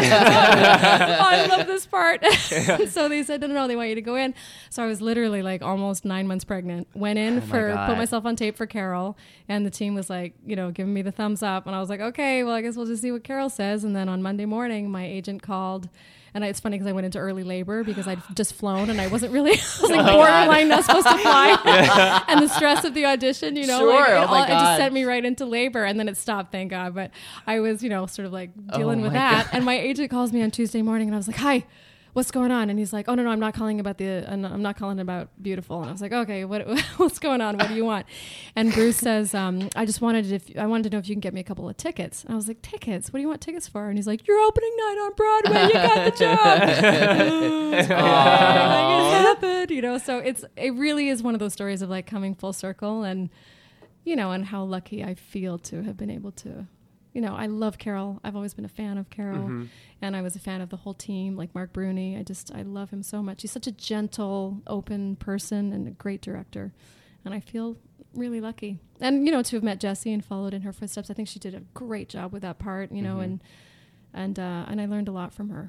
E: I love this part. So they said, no, no, no, they want you to go in. So I was literally like almost nine months pregnant, went in
C: Oh my
E: for,
C: God.
E: put myself on tape for Carol, and the team was like, you know, giving me the thumbs up. And I was like, okay, well, I guess we'll just see what Carol says. And then on Monday morning, my agent called. And I, it's funny because I went into early labor because I'd just flown and I wasn't really, I was like
C: my
E: borderline not supposed to fly. And the stress of the audition, you know, like,
C: Sure,
E: it,
C: oh my
E: all, it just
C: God.
E: sent me right into labor, and then it stopped, thank God. But I was, you know, sort of like dealing
C: Oh
E: with
C: my
E: that.
C: God.
E: And my agent calls me on Tuesday morning and I was like, hi, what's going on? And he's like, oh, no, no, I'm not calling about the, uh, I'm not calling about Beautiful. And I was like, okay, what, what's going on? What do you want? And Bruce says, um, I just wanted, if I wanted to know if you can get me a couple of tickets. And I was like, tickets? What do you want tickets for? And he's like, your opening night on Broadway. You got the job. like, it happened, you know? So it's, it really is one of those stories of like coming full circle, and, you know, and how lucky I feel to have been able to, you know, I love Carol. I've always been a fan of Carol.
D: Mm-hmm.
E: And I was a fan of the whole team, like Mark Bruni. I just, I love him so much. He's such a gentle, open person and a great director. And I feel really lucky. And, you know, to have met Jessie and followed in her footsteps, I think she did a great job with that part, you know,
C: Mm-hmm.
E: and, and, uh, and I learned a lot from her.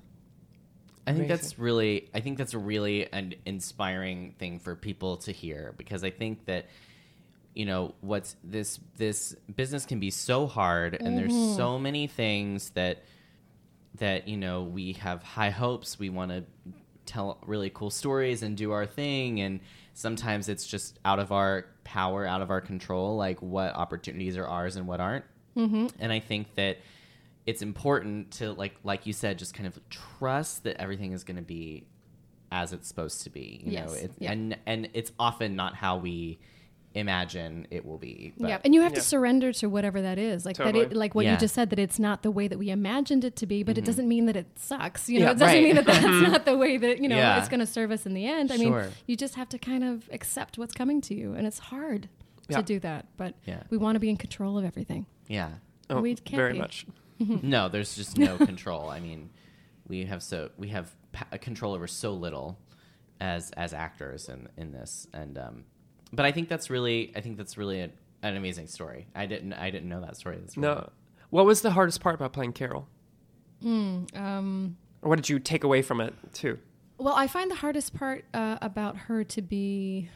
C: I think
D: Amazing.
C: that's really, I think that's a really an inspiring thing for people to hear, because I think that, you know, what's this, this business can be so hard, and there's so many things that, that, you know, we have high hopes. We want to tell really cool stories and do our thing. And sometimes it's just out of our power, out of our control, like what opportunities are ours and what aren't. Mm-hmm. And I think that it's important to, like, like you said, just kind of trust that everything is going to be as it's supposed to be. You
E: Yes.
C: know, it,
E: Yeah.
C: and, and it's often not how we imagine it will be. But
E: Yeah, and you have
D: Yeah.
E: to surrender to whatever that is. Like that,
D: Totally.
E: it, like what
C: Yeah.
E: you just said, that it's not the way that we imagined it to be, but it doesn't mean that it sucks. You know,
D: Yeah.
E: it doesn't
C: Right.
E: mean that that's not the way that, you know,
C: Yeah.
E: it's going to serve us in the end. I
C: Sure.
E: mean, you just have to kind of accept what's coming to you, and it's hard
D: Yeah.
E: to do that. But
C: Yeah.
E: we want to be in control of everything.
C: yeah.
D: Oh,
E: We can't
D: very
E: be.
D: much.
C: No, there's just no control. I mean, we have so we have pa- control over so little as as actors in in this, and um, but I think that's really I think that's really a, an amazing story. I didn't I didn't know that story. That's really,
D: No. What was the hardest part about playing Carol?
E: Um,
D: Or what did you take away from it, too?
E: Well, I find the hardest part uh, about her to be,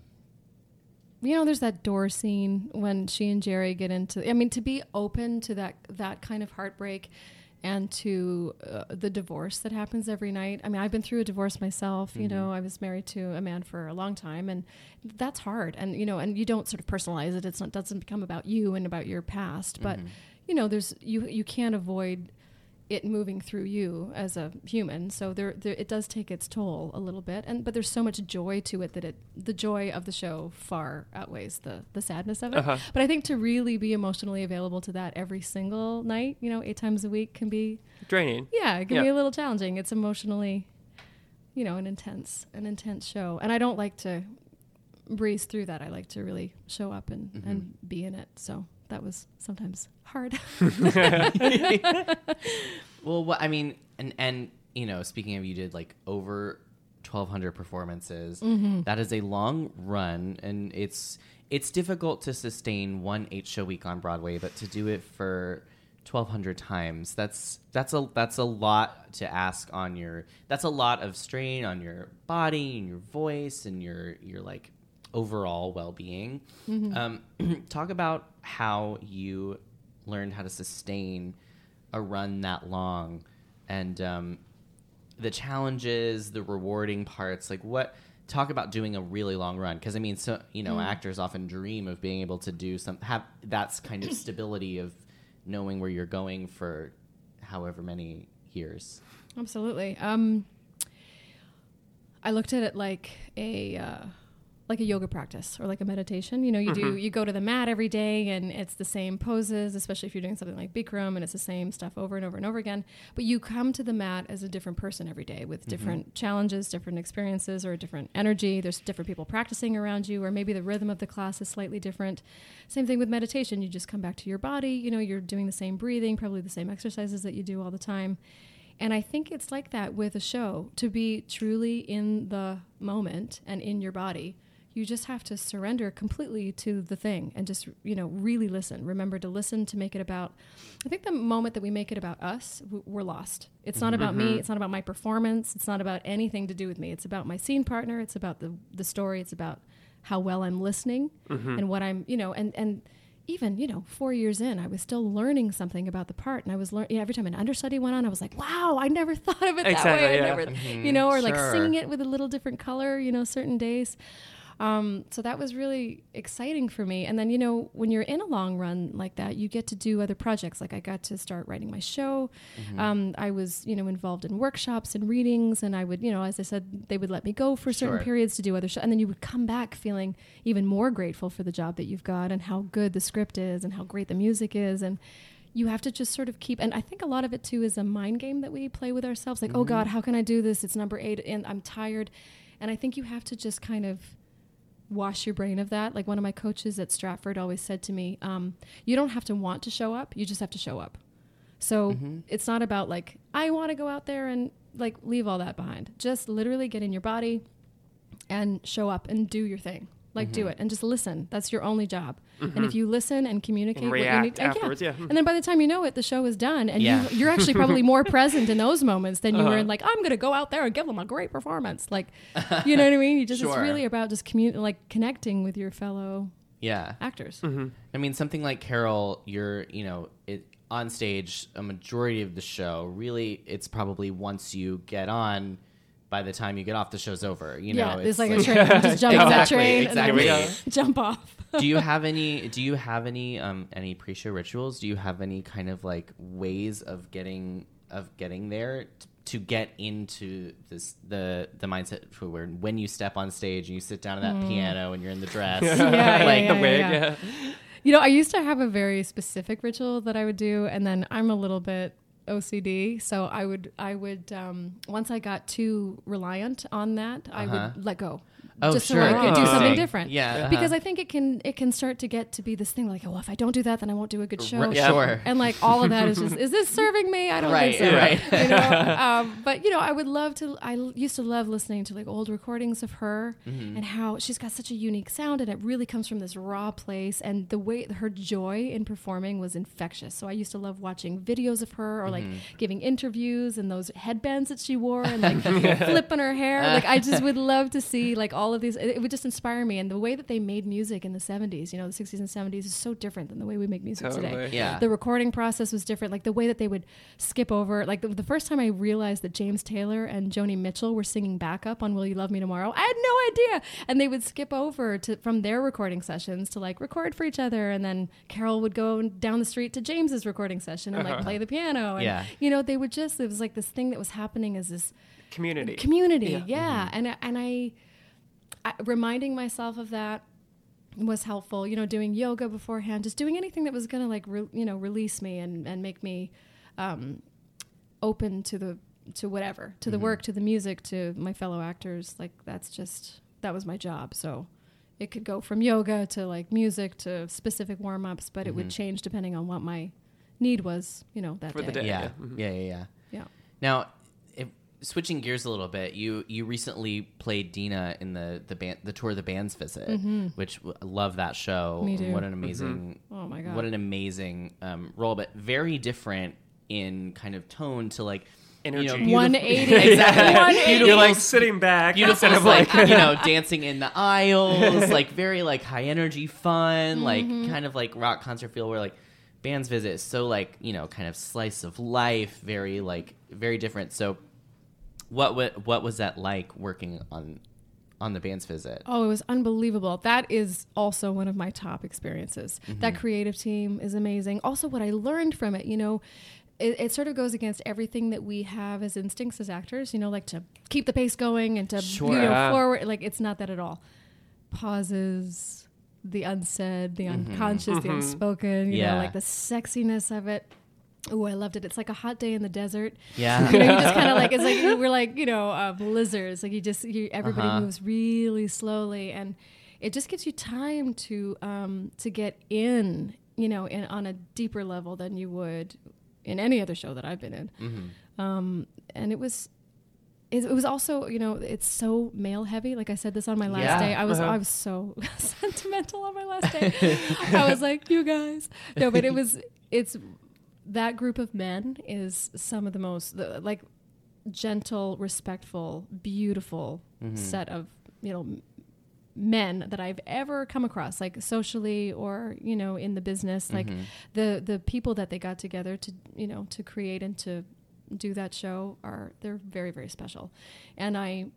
E: you know, there's that door scene when she and Jerry get into, I mean, to be open to that that kind of heartbreak and to uh, the divorce that happens every night. I mean, I've been through a divorce myself. You know, I was married to a man for a long time, and that's hard. And, you know, and you don't sort of personalize it. It's not, doesn't become about you and about your past. But, you know, there's, you, you can't avoid it moving through you as a human. So there, there it does take its toll a little bit, and but there's so much joy to it that it the joy of the show far outweighs the the sadness of it.
D: Uh-huh.
E: But I think to really be emotionally available to that every single night, you know, eight times a week can be
D: Draining.
E: yeah, it can
D: Yeah.
E: be a little challenging. It's emotionally, you know, an intense an intense show, and I don't like to breeze through that. I like to really show up and
C: Mm-hmm.
E: and be in it. So that was sometimes hard.
C: Well, what I mean, and and you know, speaking of, you did like over twelve hundred performances.
E: Mm-hmm.
C: That is a long run, and it's it's difficult to sustain one eight show week on Broadway, but to do it for twelve hundred times, that's that's a that's a lot to ask on your. That's a lot of strain on your body and your voice and your your like overall well-being.
E: Mm-hmm.
C: Um, talk about how you learned how to sustain a run that long, and um, the challenges, the rewarding parts. Like, what? Talk about doing a really long run, because I mean, so you know,
E: Mm.
C: actors often dream of being able to do some have that's kind of stability of knowing where you're going for however many years.
E: Absolutely. Um, I looked at it like a uh, like a yoga practice or like a meditation. You know, you do you go to the mat every day, and it's the same poses, especially if you're doing something like Bikram, and it's the same stuff over and over and over again. But you come to the mat as a different person every day with different challenges, different experiences, or a different energy. There's different people practicing around you, or maybe the rhythm of the class is slightly different. Same thing with meditation. You just come back to your body. You know, you're doing the same breathing, probably the same exercises that you do all the time. And I think it's like that with a show. To be truly in the moment and in your body, you just have to surrender completely to the thing and just, you know, really listen. Remember to listen, to make it about, I think the moment that we make it about us, w- we're lost. It's not about me. It's not about my performance. It's not about anything to do with me. It's about my scene partner. It's about the, the story. It's about how well I'm listening and what I'm, you know, and, and even, you know, four years in, I was still learning something about the part. And I was learning, yeah, every time an understudy went on, I was like, wow, I never thought of it that
D: Exactly,
E: way. I
D: yeah.
E: never, you know, or like
C: Sure.
E: singing it with a little different color, you know, certain days. Um, so that was really exciting for me. And then, you know, when you're in a long run like that, you get to do other projects. Like I got to start writing my show.
C: Mm-hmm.
E: Um, I was, you know, involved in workshops and readings, and I would, you know, as I said, they would let me go for certain
C: Sure.
E: periods to do other shows. And then you would come back feeling even more grateful for the job that you've got and how good the script is and how great the music is. And you have to just sort of keep, and I think a lot of it too is a mind game that we play with ourselves. Like, oh God, how can I do this? It's number eight and I'm tired. And I think you have to just kind of wash your brain of that. Like one of my coaches at Stratford always said to me, um, you don't have to want to show up. You just have to show up. So it's not about like, I want to go out there and like leave all that behind. Just literally get in your body and show up and do your thing. Like do it and just listen. That's your only job. And if you listen and communicate
D: And
E: what you
D: react
E: need, and
D: afterwards, yeah.
E: And then by the time you know it, the show is done, and
C: Yeah.
E: you, you're actually probably more present in those moments than you were
D: Uh-huh.
E: in like, I'm going to go out there and give them a great performance. Like, you know what I mean? You just it's
C: Sure.
E: really about just commu- like connecting with your fellow
C: Yeah.
E: actors.
C: I mean, something like Carol, you're, you know, it on stage, a majority of the show, really, it's probably once you get on, by the time you get off, the show's over. You
E: Yeah,
C: know,
E: it's, like, a train. You just jump off that
C: Exactly,
E: train
C: exactly.
E: and then jump off.
C: do you have any? Do you have any? Um, any pre-show rituals? Do you have any kind of like ways of getting of getting there t- to get into this the the mindset for where when you step on stage and you sit down at that piano and you're in the dress,
E: Yeah, yeah,
C: like
E: yeah,
D: the wig,
E: yeah.
D: yeah.
E: You know, I used to have a very specific ritual that I would do, and then I'm a little bit O C D, so I would, I would, um, once I got too reliant on that, I
C: Uh-huh.
E: would let go.
C: Oh,
E: just
C: sure.
E: so I could do something
C: Interesting.
E: different.
C: Yeah, uh-huh.
E: Because I think it can, it can start to get to be this thing like, oh, if I don't do that, then I won't do a good show.
C: R-
D: Yeah.
C: Sure.
E: And like all of that is just, is this serving me? I don't
C: Right,
E: think so.
C: right.
E: You know? um, but you know, I would love to, I l- used to love listening to like old recordings of her
C: Mm-hmm.
E: and how she's got such a unique sound, and it really comes from this raw place. And the way her joy in performing was infectious. So I used to love watching videos of her or like
C: Mm-hmm.
E: giving interviews and those headbands that she wore and like flipping her hair. Like I just would love to see like all all of these, it, it would just inspire me. And the way that they made music in the seventies, you know, the sixties and seventies is so different than the way we make music
D: Totally.
E: today.
C: Yeah.
E: The recording process was different. Like the way that they would skip over, like the, the first time I realized that James Taylor and Joni Mitchell were singing backup on Will You Love Me Tomorrow, I had no idea. And they would skip over to from their recording sessions to like record for each other. And then Carol would go down the street to James's recording session and like play the piano. And,
C: Yeah.
E: you know, they would just, it was like this thing that was happening as this
D: Community.
E: community.
D: Yeah.
E: Yeah.
C: Mm-hmm.
E: And, I- and I, I, reminding myself of that was helpful, you know, doing yoga beforehand, just doing anything that was going to like, re, you know, release me and, and make me, um, open to the, to whatever, to the
C: Mm-hmm.
E: work, to the music, to my fellow actors. Like that's just, that was my job. So it could go from yoga to like music to specific warm-ups, but it
C: Mm-hmm.
E: would change depending on what my need was, you know, that
D: For
E: day.
D: the day.
C: Yeah.
D: Yeah. Mhm.
C: Yeah. Yeah. Yeah.
E: Yeah.
C: Now, if, switching gears a little bit, you you recently played Dina in the the band the tour of the Bands Visit, which w- I love that show.
E: Me too.
C: What an amazing,
E: Oh my God.
C: what an amazing um, role, but very different in kind of tone to like
D: Energy.
C: You know, beautiful-
E: one eighty.
C: exactly.
D: You're like sitting back
C: Beautiful,
D: instead of
C: like,
D: like
C: you know, dancing in the aisles, like very like high energy fun, like
E: Mm-hmm.
C: kind of like rock concert feel where like Bands Visit is so like, you know, kind of slice of life, very like very different. So what what what was that like working on on the Bands Visit?
E: Oh, it was unbelievable. That is also one of my top experiences. That creative team is amazing. Also, what I learned from it, you know, it, it sort of goes against everything that we have as instincts as actors, you know, like to keep the pace going and to
C: Sure.
E: you know,
D: Yeah.
E: forward. Like, it's not that at all. Pauses, the unsaid, the unconscious, the unspoken, you
C: Yeah.
E: know, like the sexiness of it. Oh, I loved it. It's like a hot day in the desert.
C: Yeah.
E: You know, you just kind of like, it's like, we're like, you know, uh, lizards. Like you just, you, everybody
C: Uh-huh.
E: moves really slowly. And it just gives you time to, um, to get in, you know, in, on a deeper level than you would in any other show that I've been in.
C: Mm-hmm.
E: Um, and it was, it, it was also, you know, it's so male heavy. Like I said this on my last
C: Yeah.
E: day. I was,
D: Uh-huh.
E: I was so sentimental on my last day. I was like, you guys. No, but it was, it's, that group of men is some of the most the, like gentle, respectful, beautiful
C: Mm-hmm.
E: set of, you know, m- men that I've ever come across, like socially or, you know, in the business. Like
C: Mm-hmm.
E: the the people that they got together to, you know, to create and to do that show are, they're very, very special. And I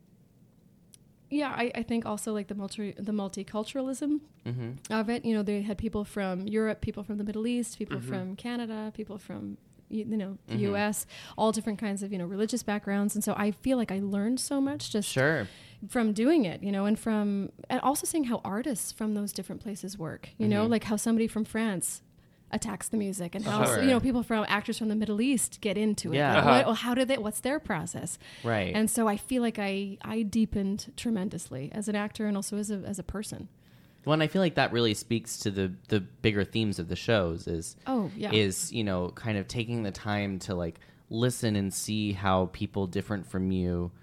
E: yeah, I, I think also like the multi the multiculturalism
C: Mm-hmm.
E: of it. You know, they had people from Europe, people from the Middle East, people from Canada, people from you, you know the
C: Mhm.
E: U S, all different kinds of you know religious backgrounds. And so I feel like I learned so much just
C: Sure.
E: from doing it, you know, and from and also seeing how artists from those different places work. You know,
C: Mhm.
E: like how somebody from France attacks the music, and how
C: Sure.
E: you know people from actors from the Middle East get into it.
C: Yeah.
E: Like,
D: Uh-huh.
E: what, well, how do they? What's their process?
C: Right.
E: And so I feel like I I deepened tremendously as an actor and also as a as a person.
C: Well, and I feel like that really speaks to the the bigger themes of the shows is
E: Oh yeah.
C: is, you know, kind of taking the time to like listen and see how people different from you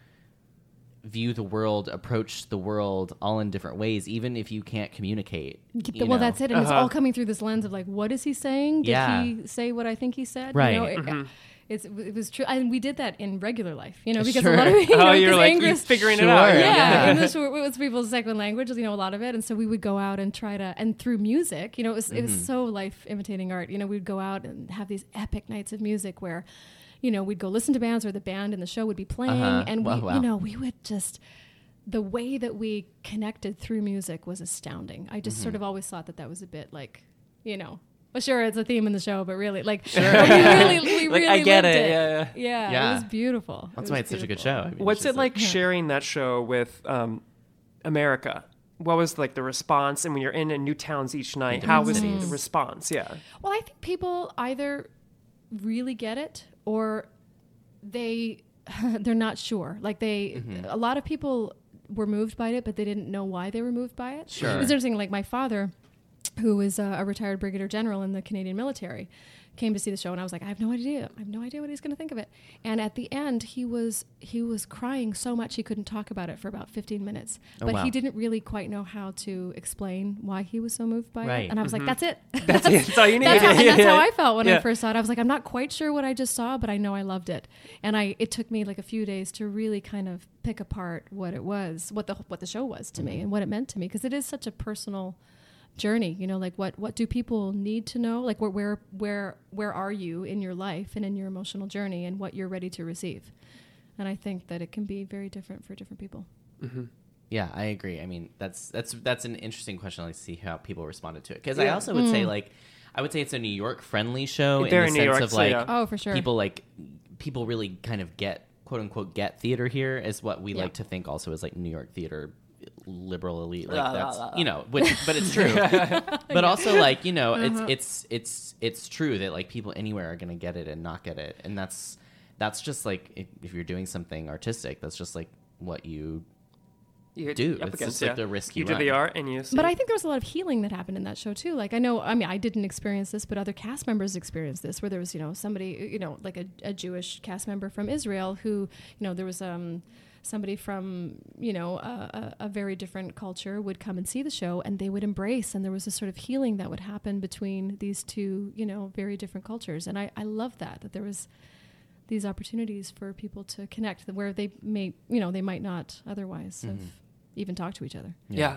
C: view the world, approach the world all in different ways, even if you can't communicate. you
E: well,
C: know?
E: that's it, and it's
D: Uh-huh.
E: all coming through this lens of like, what is he saying? Did
C: Yeah.
E: he say what I think he said?
C: Right.
E: You know, it,
D: Mm-hmm.
E: it's, it was true, and we did that in regular life. You know, because
C: Sure.
E: a lot of you
D: oh,
E: know,
D: you're
E: 'cause
D: like
E: English,
D: you're figuring
C: Sure.
D: it out.
E: yeah,
C: Yeah.
E: English was people's second language, you know, a lot of it. And so we would go out and try to, and through music, you know, it was, it was
C: Mm-hmm.
E: so life imitating art. You know, we'd go out and have these epic nights of music where, you know, we'd go listen to bands or the band in the show would be playing.
C: Uh-huh.
E: And we,
C: Wow, wow.
E: you know, we would just, the way that we connected through music was astounding. I just
C: Mm-hmm.
E: sort of always thought that that was a bit like, you know, well, sure, it's a theme in the show, but really, like,
C: Sure.
E: we really, we
D: Like,
E: really
D: I get
E: lived
D: it,
E: it.
D: yeah,
E: yeah,
C: Yeah.
E: it was beautiful.
C: That's
E: It
C: why
E: was
C: it's such a good
E: beautiful.
C: show. I mean,
D: What's
C: it's
D: it
C: just
D: like sharing that show with um, America? What was like the response? And when you're in, in new towns each night, how was
C: cities.
D: the response? Yeah.
E: Well, I think people either really get it or they they're not sure. Like they,
C: Mm-hmm.
E: a lot of people were moved by it, but they didn't know why they were moved by it.
C: Sure.
E: It was interesting. Like my father, who was a, a retired brigadier general in the Canadian military, came to see the show, and I was like, I have no idea. I have no idea what he's going to think of it. And at the end, he was he was crying so much he couldn't talk about it for about fifteen minutes.
C: Oh,
E: but
C: wow.
E: he didn't really quite know how to explain why he was so moved by
C: Right.
E: it. And I was like, that's it.
D: That's it. That's all you need.
E: That's, how, and that's how I felt when
D: Yeah.
E: I first saw it. I was like, I'm not quite sure what I just saw, but I know I loved it. And I it took me like a few days to really kind of pick apart what it was, what the what the show was to me, and what it meant to me, because it is such a personal journey. You know, like what what do people need to know? Like where where where where are you in your life and in your emotional journey, and what you're ready to receive. And I think that it can be very different for different people.
D: Mm-hmm.
C: Yeah, I agree. I mean, that's that's that's an interesting question. Let's see how people responded to it. Because I
D: Yeah.
C: also would say, like, I would say it's a New York friendly show
D: They're
C: in the
D: in New
C: sense
D: York,
C: of
D: so
C: like
D: yeah.
E: Oh, for sure.
C: people like people really kind of get quote unquote get theater here is what we
E: Yeah.
C: like to think also is like New York theater liberal elite. Like
D: La, la,
C: that's
D: la, la.
C: you know, which, but it's true. But also like you know,
E: Uh-huh.
C: it's it's it's it's true that like people anywhere are gonna get it and not get it, and that's that's just like if, if you're doing something artistic, that's just like what you
D: You
C: do.
D: Up
C: It's
D: against,
C: just like
D: yeah.
C: the risk you
D: You do the
C: run.
D: art and you see.
E: But I think there was a lot of healing that happened in that show too. Like I know, I mean, I didn't experience this, but other cast members experienced this, where there was, you know, somebody, you know, like a, a Jewish cast member from Israel who, you know, there was um somebody from, you know, a, a, a very different culture would come and see the show, and they would embrace, and there was a sort of healing that would happen between these two, you know, very different cultures. And I, I love that, that there was these opportunities for people to connect where they may, you know, they might not otherwise have even talked to each other.
D: yeah.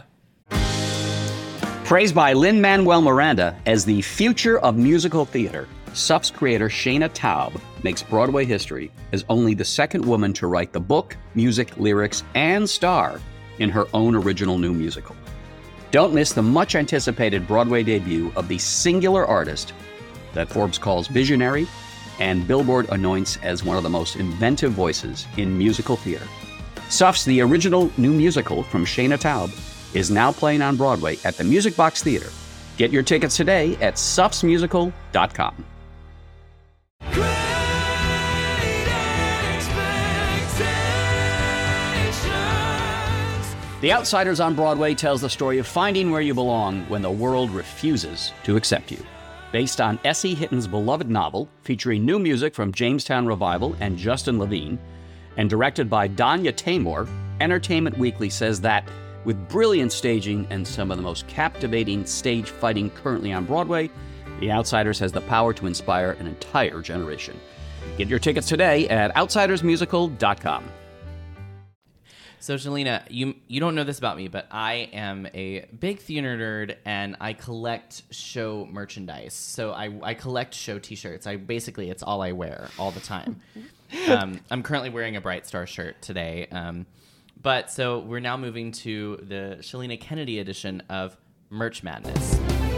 F: Praised by Lin-Manuel Miranda as the future of musical theater, S U F's creator Shayna Taub makes Broadway history as only the second woman to write the book, music, lyrics, and star in her own original new musical. Don't miss the much-anticipated Broadway debut of the singular artist that Forbes calls visionary and Billboard anoints as one of the most inventive voices in musical theater. S U F's The Original New Musical from Shayna Taub is now playing on Broadway at the Music Box Theater. Get your tickets today at sufs musical dot com. The Outsiders on Broadway tells the story of finding where you belong when the world refuses to accept you. Based on Essie Hitton's beloved novel, featuring new music from Jamestown Revival and Justin Levine, and directed by Danya Taymor, Entertainment Weekly says that, with brilliant staging and some of the most captivating stage fighting currently on Broadway, The Outsiders has the power to inspire an entire generation. Get your tickets today at outsiders musical dot com.
C: So, Shalina, you you don't know this about me, but I am a big theater nerd, and I collect show merchandise. So I, I collect show T-shirts. I basically it's all I wear all the time. um, I'm currently wearing a Bright Star shirt today, um, but so we're now moving to the Shalina Kennedy edition of Merch Madness.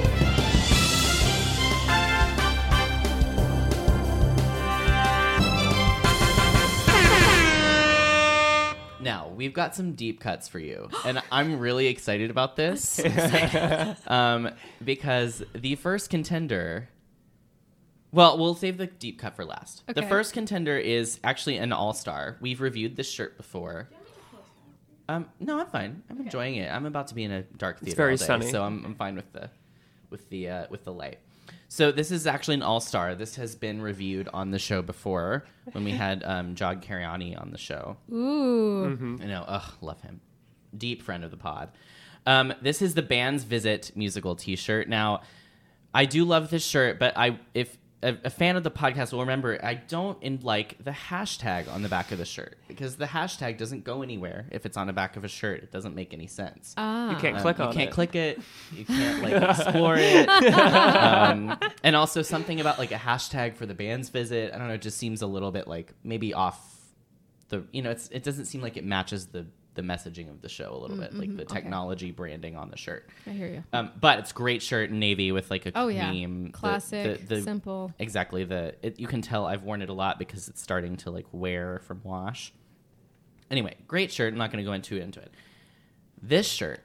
C: Now, we've got some deep cuts for you, and I'm really excited about this um, because the first contender... Well, we'll save the deep cut for last. The
E: Okay.
C: first contender is actually an all-star. We've reviewed this shirt before. Um, no, I'm fine. I'm enjoying it. I'm about to be in a dark theater
D: very
C: all day,
D: sunny.
C: so I'm, I'm fine with the with the uh, with the light. So this is actually an all-star. This has been reviewed on the show before when we had um, Jog Cariani on the show.
E: Ooh.
C: I know. Ugh, love him. Deep friend of the pod. Um, this is the Band's Visit musical T-shirt. Now, I do love this shirt, but I if a, a fan of the podcast will remember, I don't in, like the hashtag on the back of the shirt because the hashtag doesn't go anywhere if it's on the back of a shirt. It doesn't make any sense.
E: Ah.
D: You can't
C: Um,
D: click
C: you
D: on
C: can't
D: it.
C: click it. You can't like explore it. Um, and also something about like a hashtag for the Band's Visit. I don't know. It just seems a little bit like maybe off the. You know, it's it doesn't seem like it matches the the messaging of the show a little bit, like the
E: okay.
C: technology branding on the shirt.
E: I hear you.
C: Um, but it's great shirt in navy with like a
E: Oh, yeah.
C: cream, the-
E: Classic,
C: the- the-
E: simple.
C: Exactly. The it, you can tell I've worn it a lot because it's starting to like wear from wash. Anyway, great shirt. I'm not going to go into into it. This shirt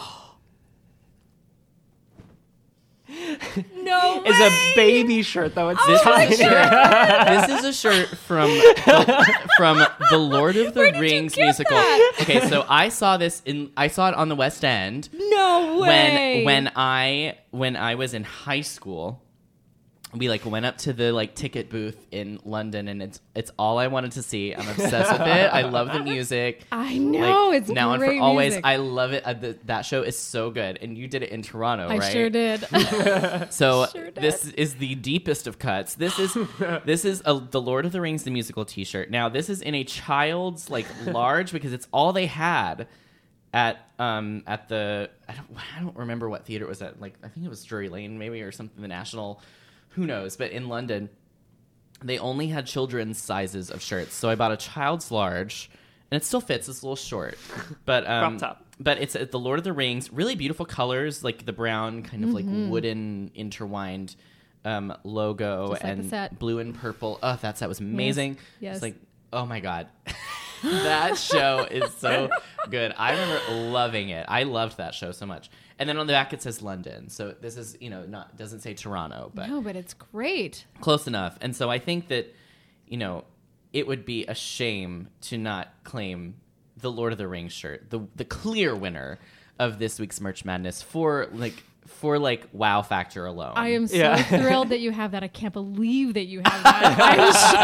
E: No
D: It's a baby shirt, though. It's
C: This
D: tiny.
C: is a shirt. This is a shirt from the, from the Lord of the
E: Where did you
C: Rings
E: get
C: musical.
E: that?
C: Okay, so I saw this in I saw it on the West End
E: No way.
C: when when I when I was in high school. we like went up to the like ticket booth in London, and it's it's all I wanted to see. I'm obsessed with it. I love the music.
E: I know,
C: Like,
E: it's
C: now and for
E: great
C: always.
E: music.
C: I love it. Uh, the, that show is so good, and you did it in Toronto,
E: I
C: right?
E: sure did.
C: So
E: Sure did.
C: this is the deepest of cuts. This is this is a, the Lord of the Rings the musical T-shirt. Now this is in a child's like large because it's all they had at um at the I don't I don't remember what theater it was at. Like I think it was Drury Lane maybe or something. The National, who knows? But in London, they only had children's sizes of shirts. So I bought a child's large, and it still fits. It's a little short, but um,
D: Crop top.
C: But it's at the Lord of the Rings. Really beautiful colors, like the brown kind of like wooden intertwined um, logo
E: Just like the
C: and
E: set.
C: blue and purple. Oh, that set was amazing.
E: Yes.
C: It's like, oh my god. That show is so good. I remember loving it. I loved that show so much. And then on the back it says London. So this is, you know, not doesn't say Toronto, but
E: No, but it's great.
C: close enough. And so I think that, you know, it would be a shame to not claim the Lord of the Rings shirt, the the clear winner of this week's Merch Madness for like for like wow factor alone.
E: I am so
D: Yeah.
E: thrilled that you have that. I can't believe that you have that. I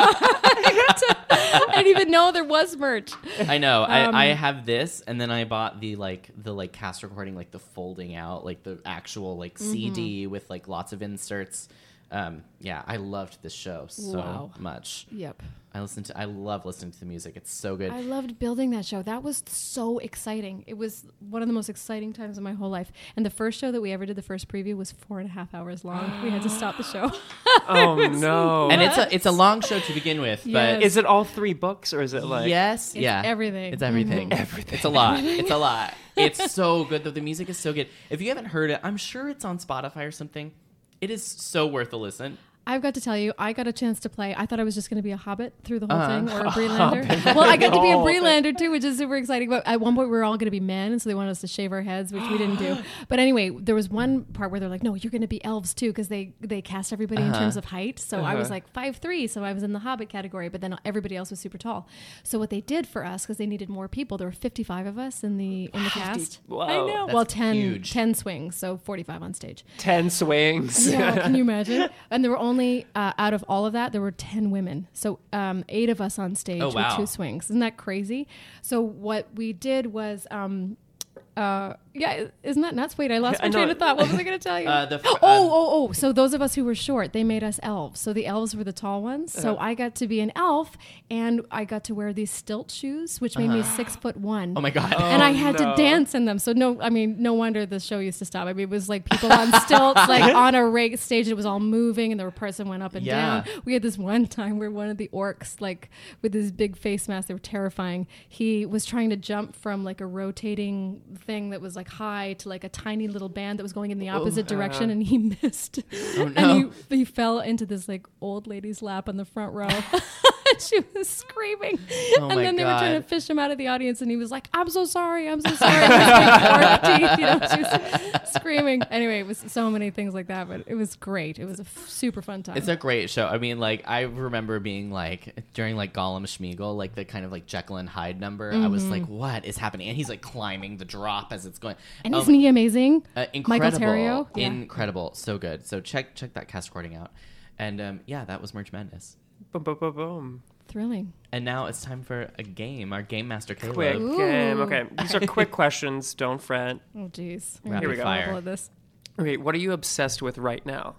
E: was shocked. I didn't even know there was merch.
C: I know.
E: Um,
C: I, I have this, and then I bought the like the like cast recording, like the folding out, like the actual like C D
E: Mm-hmm.
C: with like lots of inserts. Um, yeah, I loved this show so
E: Wow.
C: much.
E: Yep.
C: I listened to. I love listening to the music. It's so good.
E: I loved building that show. That was so exciting. It was one of the most exciting times of my whole life. And the first show that we ever did, the first preview, was four and a half hours long. We had to stop the show.
D: Oh no!
C: and it's a it's a long show to begin with,
E: Yes.
C: but
D: is it all three books or is it like?
C: yes,
E: It's
C: yeah,
E: everything.
C: It's everything.
D: Everything.
C: It's a lot. It's a lot. It's so good though. The music is so good. If you haven't heard it, I'm sure it's on Spotify or something. It is so worth a listen.
E: I've got to tell you, I got a chance to play. I thought I was just going to be a hobbit through the whole
C: Uh-huh.
E: thing, or a Breelander. Well, I got to be a
D: Oh.
E: Breelander too, which is super exciting. But at one point, we were all going to be men, so they wanted us to shave our heads, which we didn't do. But anyway, there was one part where they're like, "No, you're going to be elves too," because they they cast everybody in
C: Uh-huh.
E: terms of height. So I was
D: Uh-huh.
E: like five three, so I was in the hobbit category. But then everybody else was super tall. So what they did for us, because they needed more people, there were fifty-five of us in the in the cast.
D: Whoa.
E: I know.
C: That's
E: well, ten,
C: huge.
E: ten swings, so forty-five on stage.
D: Ten swings.
E: Yeah, can you imagine? And there were only, uh, out of all of that, there were ten women. So um, eight of us on stage
C: Oh, wow.
E: with two swings. Isn't that crazy? So what we did was, um, uh, yeah, isn't that nuts? Wait, I lost
D: I
E: my train
D: know.
E: of thought. What was I going to tell you?
C: Uh, the fr-
E: oh,
C: uh,
E: oh, oh. So those of us who were short, they made us elves. So the elves were the tall ones. So
C: Uh-huh.
E: I got to be an elf, and I got to wear these stilt shoes, which made me six foot one.
C: Oh my god.
E: And I had
D: no.
E: to dance in them. So no, I mean, no wonder the show used to stop. I mean, it was like people on stilts, like on a reg stage. It was all moving, and the person went up and
C: Yeah.
E: down. We had this one time where one of the orcs, like with his big face mask, they were terrifying. He was trying to jump from like a rotating thing that was like high to like a tiny little band that was going in the opposite direction, and he missed.
C: Oh, no.
E: And he, he fell into this like old lady's lap on the front row. She was screaming,
C: Oh
E: and
C: my
E: then they were trying to
C: God.
E: fish him out of the audience, and he was like, "I'm so sorry, I'm so sorry." And his big fork teeth, you know, she was screaming. Anyway, it was so many things like that, but it was great. It was a f- super fun time.
C: It's a great show. I mean, like, I remember being like, during like Gollum Schmeagol, like the kind of like Jekyll and Hyde number, I was like, what is happening? And he's like climbing the drop as it's going.
E: and
C: Um,
E: isn't he amazing?
C: uh,
E: Michael
C: incredible.
E: Terrio? Yeah.
C: Incredible. So good. So check check that cast recording out. And um, yeah, that was Merch Madness.
D: Boom, boom, boom, boom.
E: Thrilling.
C: And now it's time for a game. Our game master Caleb.
D: Quick
E: Ooh.
D: game. Okay, these are quick questions. Don't fret.
E: Oh, jeez. I'm
C: Rapid
E: gonna be
C: fire.
E: horrible at this.
D: Okay, what are you obsessed with right now?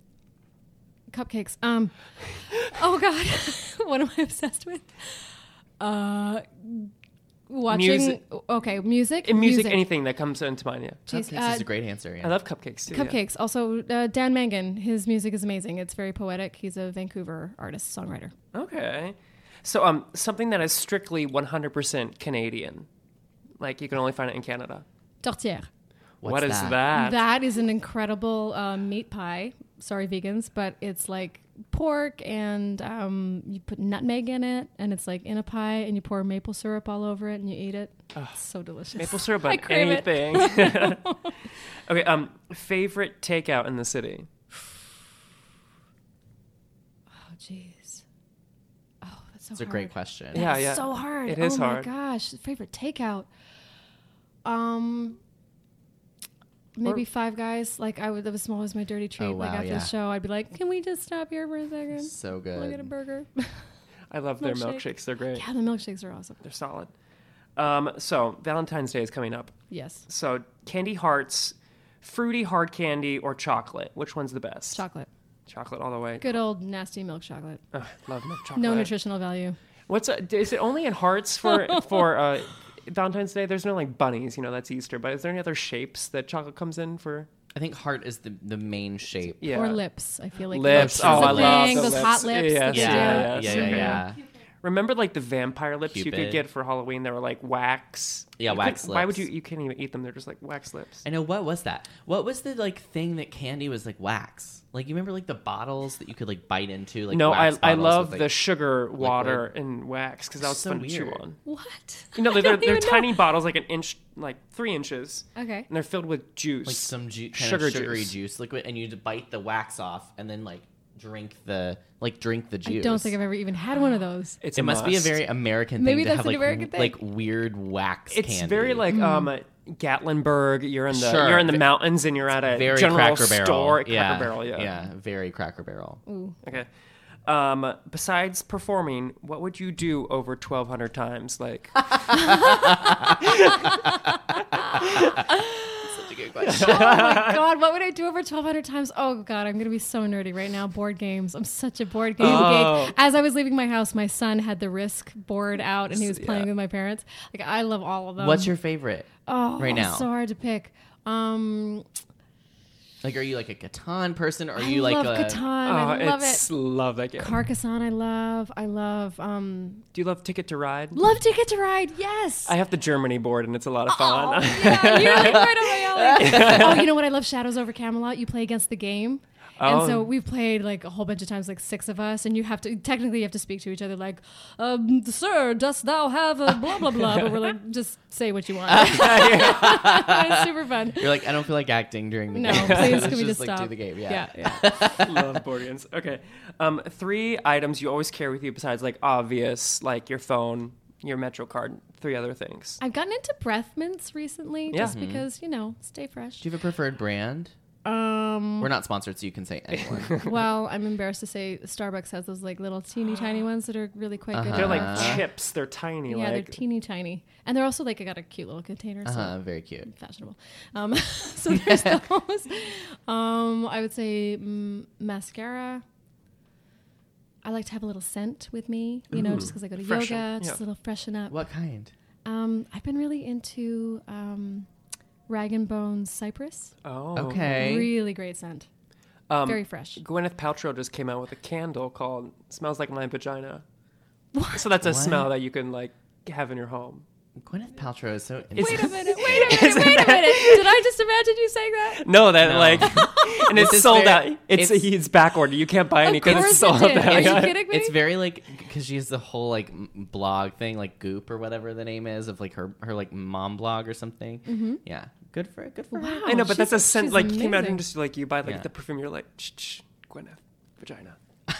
E: Cupcakes. Um. Oh God, what am I obsessed with? Uh, watching.
D: Music.
E: Okay, music.
D: In music, anything that comes into mind. Yeah,
E: Jeez,
C: Cupcakes
E: uh,
C: is a great answer. Yeah.
D: I love cupcakes too. yeah.
E: Cupcakes. Also, uh, Dan Mangan. His music is amazing. It's very poetic. He's a Vancouver artist, songwriter.
D: Okay, so um, something that is strictly one hundred percent Canadian, like you can only find it in Canada.
E: Tortière.
C: What's
D: What is
C: that?
D: that?
E: That is an incredible um, meat pie. Sorry, vegans, but it's like pork and um, you put nutmeg in it, and it's like in a pie, and you pour maple syrup all over it, and you eat it. It's so delicious.
D: Maple syrup
E: I
D: on
E: crave it.
D: anything. Okay, um, favorite takeout in the city?
E: Oh, jeez. Oh, that's so
C: It's a
E: hard.
C: great question.
D: Yeah,
E: It's
D: yeah.
E: so hard.
D: It is
E: oh
D: hard.
E: my gosh, favorite takeout. Um, maybe Five Guys. Like I would, that was always my dirty treat.
C: Oh,
E: like
C: wow,
E: after
C: yeah.
E: the show, I'd be like, "Can we just stop here for a second?
C: So good.
E: Look at a burger."
D: I love their
E: Milkshake.
D: milkshakes. They're great.
E: Yeah, the milkshakes are awesome.
D: They're solid. Um, so Valentine's Day is coming up.
E: Yes,
D: So candy hearts, fruity hard candy, or chocolate? Which one's the best?
E: chocolate.
D: Chocolate all the way.
E: Good old nasty milk chocolate.
D: Ugh, love milk chocolate.
E: No nutritional value.
D: What's a, is it only in hearts for for uh, Valentine's Day? There's no like bunnies, you know, that's Easter. But is there any other shapes that chocolate comes in for?
C: I think heart is the, the main shape.
D: Yeah.
E: Or lips. I feel like
D: Lips.
E: lips
D: Oh,
E: is a
D: I love
E: thing.
D: the
E: Those
D: lips.
E: hot lips.
D: Yes,
E: that they
C: Yeah,
E: do.
C: yeah,
D: yes,
C: yeah,
D: okay.
C: yeah.
D: Remember like the vampire lips you could
C: Cupid.
D: get for Halloween? They were like wax.
C: Yeah,
D: You
C: wax
D: couldn't- Why would
C: lips.
D: you? You can't even eat them. They're just like wax lips.
C: I know, what was that? What was the like thing that candy was like wax? Like you remember like the bottles that you could like bite into? Like
D: no, I
C: wax
D: I
C: bottles
D: love
C: with, like,
D: the sugar water and wax because that was
C: So
D: fun to chew
C: weird.
D: on.
E: What?
D: You know,
E: I
D: they're they're,
E: don't
D: they're
E: even know.
D: tiny bottles, like an inch, like three inches,
E: Okay.
D: and they're filled with juice.
C: like some ju- kind
D: Sugar
C: of sugary
D: juice.
C: juice. liquid, and you'd bite the wax off and then like drink the like drink the juice.
E: I don't think I've ever even had one of those.
D: It's
C: It
D: a
C: must be a
D: must.
C: very American
E: Maybe
C: thing to
E: that's
C: have
E: an
C: like
E: American
C: w-
E: thing.
C: like weird wax
D: It's
C: candy.
D: very like
E: Mm.
D: um Gatlinburg. You're in the
C: Sure.
D: you're in the
C: Ve-
D: mountains and you're at a
C: very
D: general
C: Cracker Barrel.
D: store. Cracker
C: yeah.
D: Barrel, yeah.
C: yeah, very Cracker Barrel.
E: Ooh.
D: Okay. Um, besides performing, what would you do over twelve hundred times? Like,
C: Such a good question.
E: Oh my god, what would I do over twelve hundred times? Oh god, I'm gonna be so nerdy right now. Board games. I'm such a board game
D: Oh.
E: geek. As I was leaving my house, my son had the Risk board out and he was playing
D: Yeah.
E: with my parents. Like I love all of them.
C: What's your favorite
E: oh,
C: right now?
E: So hard to pick. Um,
C: Like, are you like a Catan person, or are
E: I
C: you like
E: love
C: a?
E: Catan.
D: oh,
E: I love
D: it's
E: it.
D: love that game.
E: Carcassonne. I love. I love. Um,
D: Do you love Ticket to Ride?
E: love Ticket to Ride. Yes.
D: I have the Germany board and it's a lot of fun.
E: Oh, yeah, you're like right up my alley. Oh, you know what? I love Shadows over Camelot. You play against the game. And
D: Oh.
E: so we've played like a whole bunch of times, like six of us, and you have to technically you have to speak to each other like, um, "Sir, dost thou have a blah blah blah?" But we're like, just say what you want. It's super fun.
C: You're like, I don't feel like acting during the
E: No,
C: game.
E: please,
C: Let's
E: can we just
C: like
E: stop?
C: do the game? Yeah.
E: yeah. yeah.
D: love board games. Okay. Um, three items you always carry with you besides like obvious, like your phone, your Metro card, three other things.
E: I've gotten into breath mints recently,
D: Yeah.
E: just because you know, stay fresh.
C: Do you have a preferred brand?
E: Um,
C: We're not sponsored, so you can say anyone.
E: well, I'm embarrassed to say Starbucks has those like little teeny tiny ones that are really quite good.
C: Uh-huh.
D: They're like
C: Uh,
D: chips. They're tiny.
E: Yeah, they're
D: like
E: teeny tiny, and they're also like I got a cute little container, so
C: uh-huh, very cute.
E: fashionable. Um, so there's those. Um, I would say mm, mascara. I like to have a little scent with me, you know, just because I go to
D: freshen,
E: yoga, just
D: yeah.
E: a little freshen up.
C: What kind?
E: Um, I've been really into um, Rag and Bones Cypress.
D: oh.
C: Okay.
E: Really great scent.
D: Um,
E: Very fresh.
D: Gwyneth Paltrow just came out with a candle called "Smells Like My Vagina." So that's a
C: What?
D: smell that you can like have in your home.
C: Gwyneth Paltrow is so.
E: Wait a minute, wait a minute, wait a minute. Did I just imagine you saying that?
D: No, that
C: No.
D: like, and it's
C: This is
D: sold
C: very-
D: out. It's,
C: it's-
D: it's back order. You can't buy any
E: Of
D: because
E: course
D: it's
E: it
D: sold
E: did.
D: out.
E: Are you
D: Yeah.
E: kidding me?
C: It's very like because she has the whole like m- blog thing, like Goop or whatever the name is of like her her like mom blog or something.
E: Mm-hmm.
C: Yeah, good for good for her.
E: Wow.
D: I know, but that's a
E: she's-
D: scent.
E: she's
D: Like, can you imagine
E: amazing.
D: just like you buy like
C: Yeah.
D: the perfume, you're like, shh, shh, Gwyneth, vagina.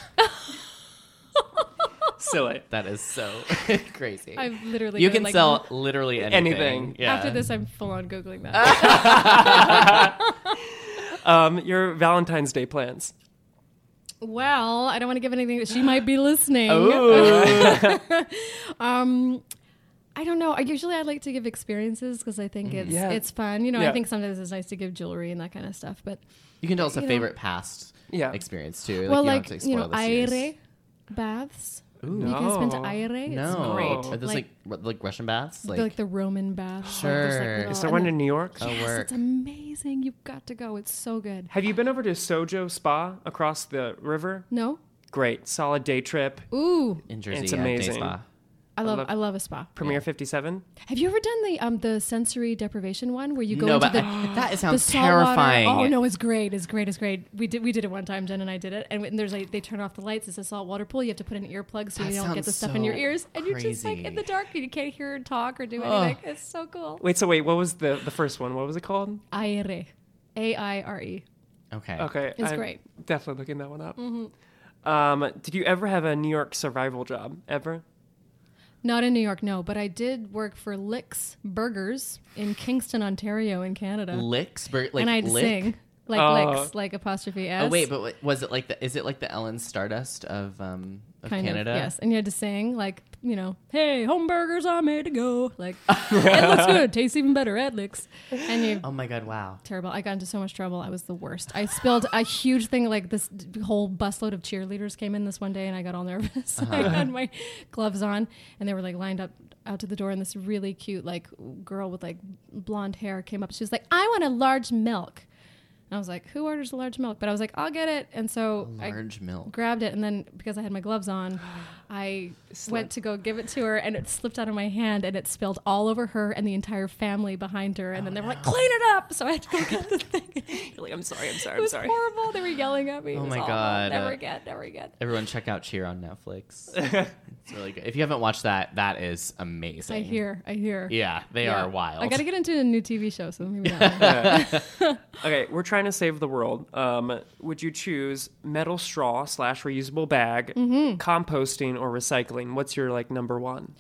D: Silly.
C: That is so crazy.
E: I've literally
C: you
E: been,
C: can
E: like,
C: sell literally anything.
D: Anything.
C: Yeah.
E: After this, I'm full on Googling that.
D: Um, your Valentine's Day plans.
E: Well, I don't want to give anything. She might be listening.
C: Ooh.
E: um, I don't know. I usually I like to give experiences because I think it's
D: Yeah.
E: it's fun. You know,
D: Yeah.
E: I think sometimes it's nice to give jewelry and that kind of stuff. But
C: You can tell us a
E: You know.
C: favorite past
D: Yeah.
C: experience too. Like,
E: well,
C: you
E: like
C: don't have to
E: you
C: spoil
E: know,
C: the series.
E: aire baths.
C: Ooh.
E: You guys been to
D: No.
E: aire? It's
C: No,
E: great.
C: Are those like like, like Russian baths?
E: the,
C: Like,
E: like the Roman baths. Like, there's, like,
C: Sure.
E: little-
D: Is there
E: and
D: one
E: then-
D: in New York?
C: Oh,
E: Yes,
C: work.
E: it's amazing. You've got to go. It's so good.
D: Have you been over to Sojo Spa across the river?
E: No?
D: Great, solid day trip.
E: Ooh,
C: in Jersey,
D: It's
C: yeah, day
D: amazing.
C: spa.
E: I love,
D: love-
E: I love a spa.
D: Premiere fifty-seven.
E: Have you ever done the um the sensory deprivation one where you go
C: No,
E: into
C: but
E: the
C: I- that
E: the
C: sounds
E: salt water?
C: terrifying.
E: Oh no, it's great. It's great. It's great. We did we did it one time. Jen and I did it, and, and there's like they turn off the lights. It's a saltwater pool. You have to put in earplugs so
C: That
E: you don't get the
C: sounds
E: stuff in your
C: so
E: ears, and you're just like
C: crazy.
E: in the dark and you can't hear her talk or do
C: Ugh.
E: anything. It's so cool.
D: Wait, so wait, what was the the first one? What was it called?
E: Aire, A I R E.
C: Okay.
D: Okay,
E: It's
D: I'm
E: great.
D: Definitely looking that one up.
E: Mm-hmm.
D: Um, did you ever have a New York survival job? Ever?
E: Not in New York, no. But I did work for Licks Burgers in Kingston, Ontario, in Canada.
C: Licks, bur- like
E: and I'd
C: lick?
E: sing. Like
D: Oh.
E: Licks, like apostrophe S.
C: Oh wait, but wa- was it like the? Is it like the Ellen Stardust of um of
E: kind
C: Canada?
E: Of, yes. And you had to sing, like, you know, hey, home burgers are made to go. Like, it looks good. Tastes even better at Licks. And you...
C: Oh my god! Wow.
E: Terrible. I got into so much trouble. I was the worst. I spilled a huge thing. Like this d- whole busload of cheerleaders came in this one day, and I got all nervous.
C: Uh-huh.
E: I had my gloves on, and they were like lined up out to the door. And this really cute like girl with like blonde hair came up. She was like, "I want a large milk." And I was like, "Who orders a large milk?" But I was like, "I'll get it." And so
C: Large
E: I
C: milk.
E: grabbed it, and then because I had my gloves on, I went to go give it to her, and it slipped out of my hand, and it spilled all over her and the entire family behind her. And then they were like, "Clean it up!" So I had to go get the thing.
D: You're like, I'm sorry, I'm sorry,
E: It
D: I'm
E: was
D: sorry.
E: horrible. They were yelling at me. It
C: Oh
E: was
C: my
E: awful.
C: God.
E: Never
C: Uh,
E: again. Never again.
C: Everyone, check out Cheer on Netflix. It's really good. If you haven't watched that, that is amazing.
E: I hear. I hear.
C: Yeah, they
E: Yeah.
C: are wild.
E: I got to get into a new T V show, so maybe that one.
D: Okay, we're trying to save the world. Um, would you choose metal straw slash reusable bag,
E: Mm-hmm.
D: composting, or recycling? What's your like number one?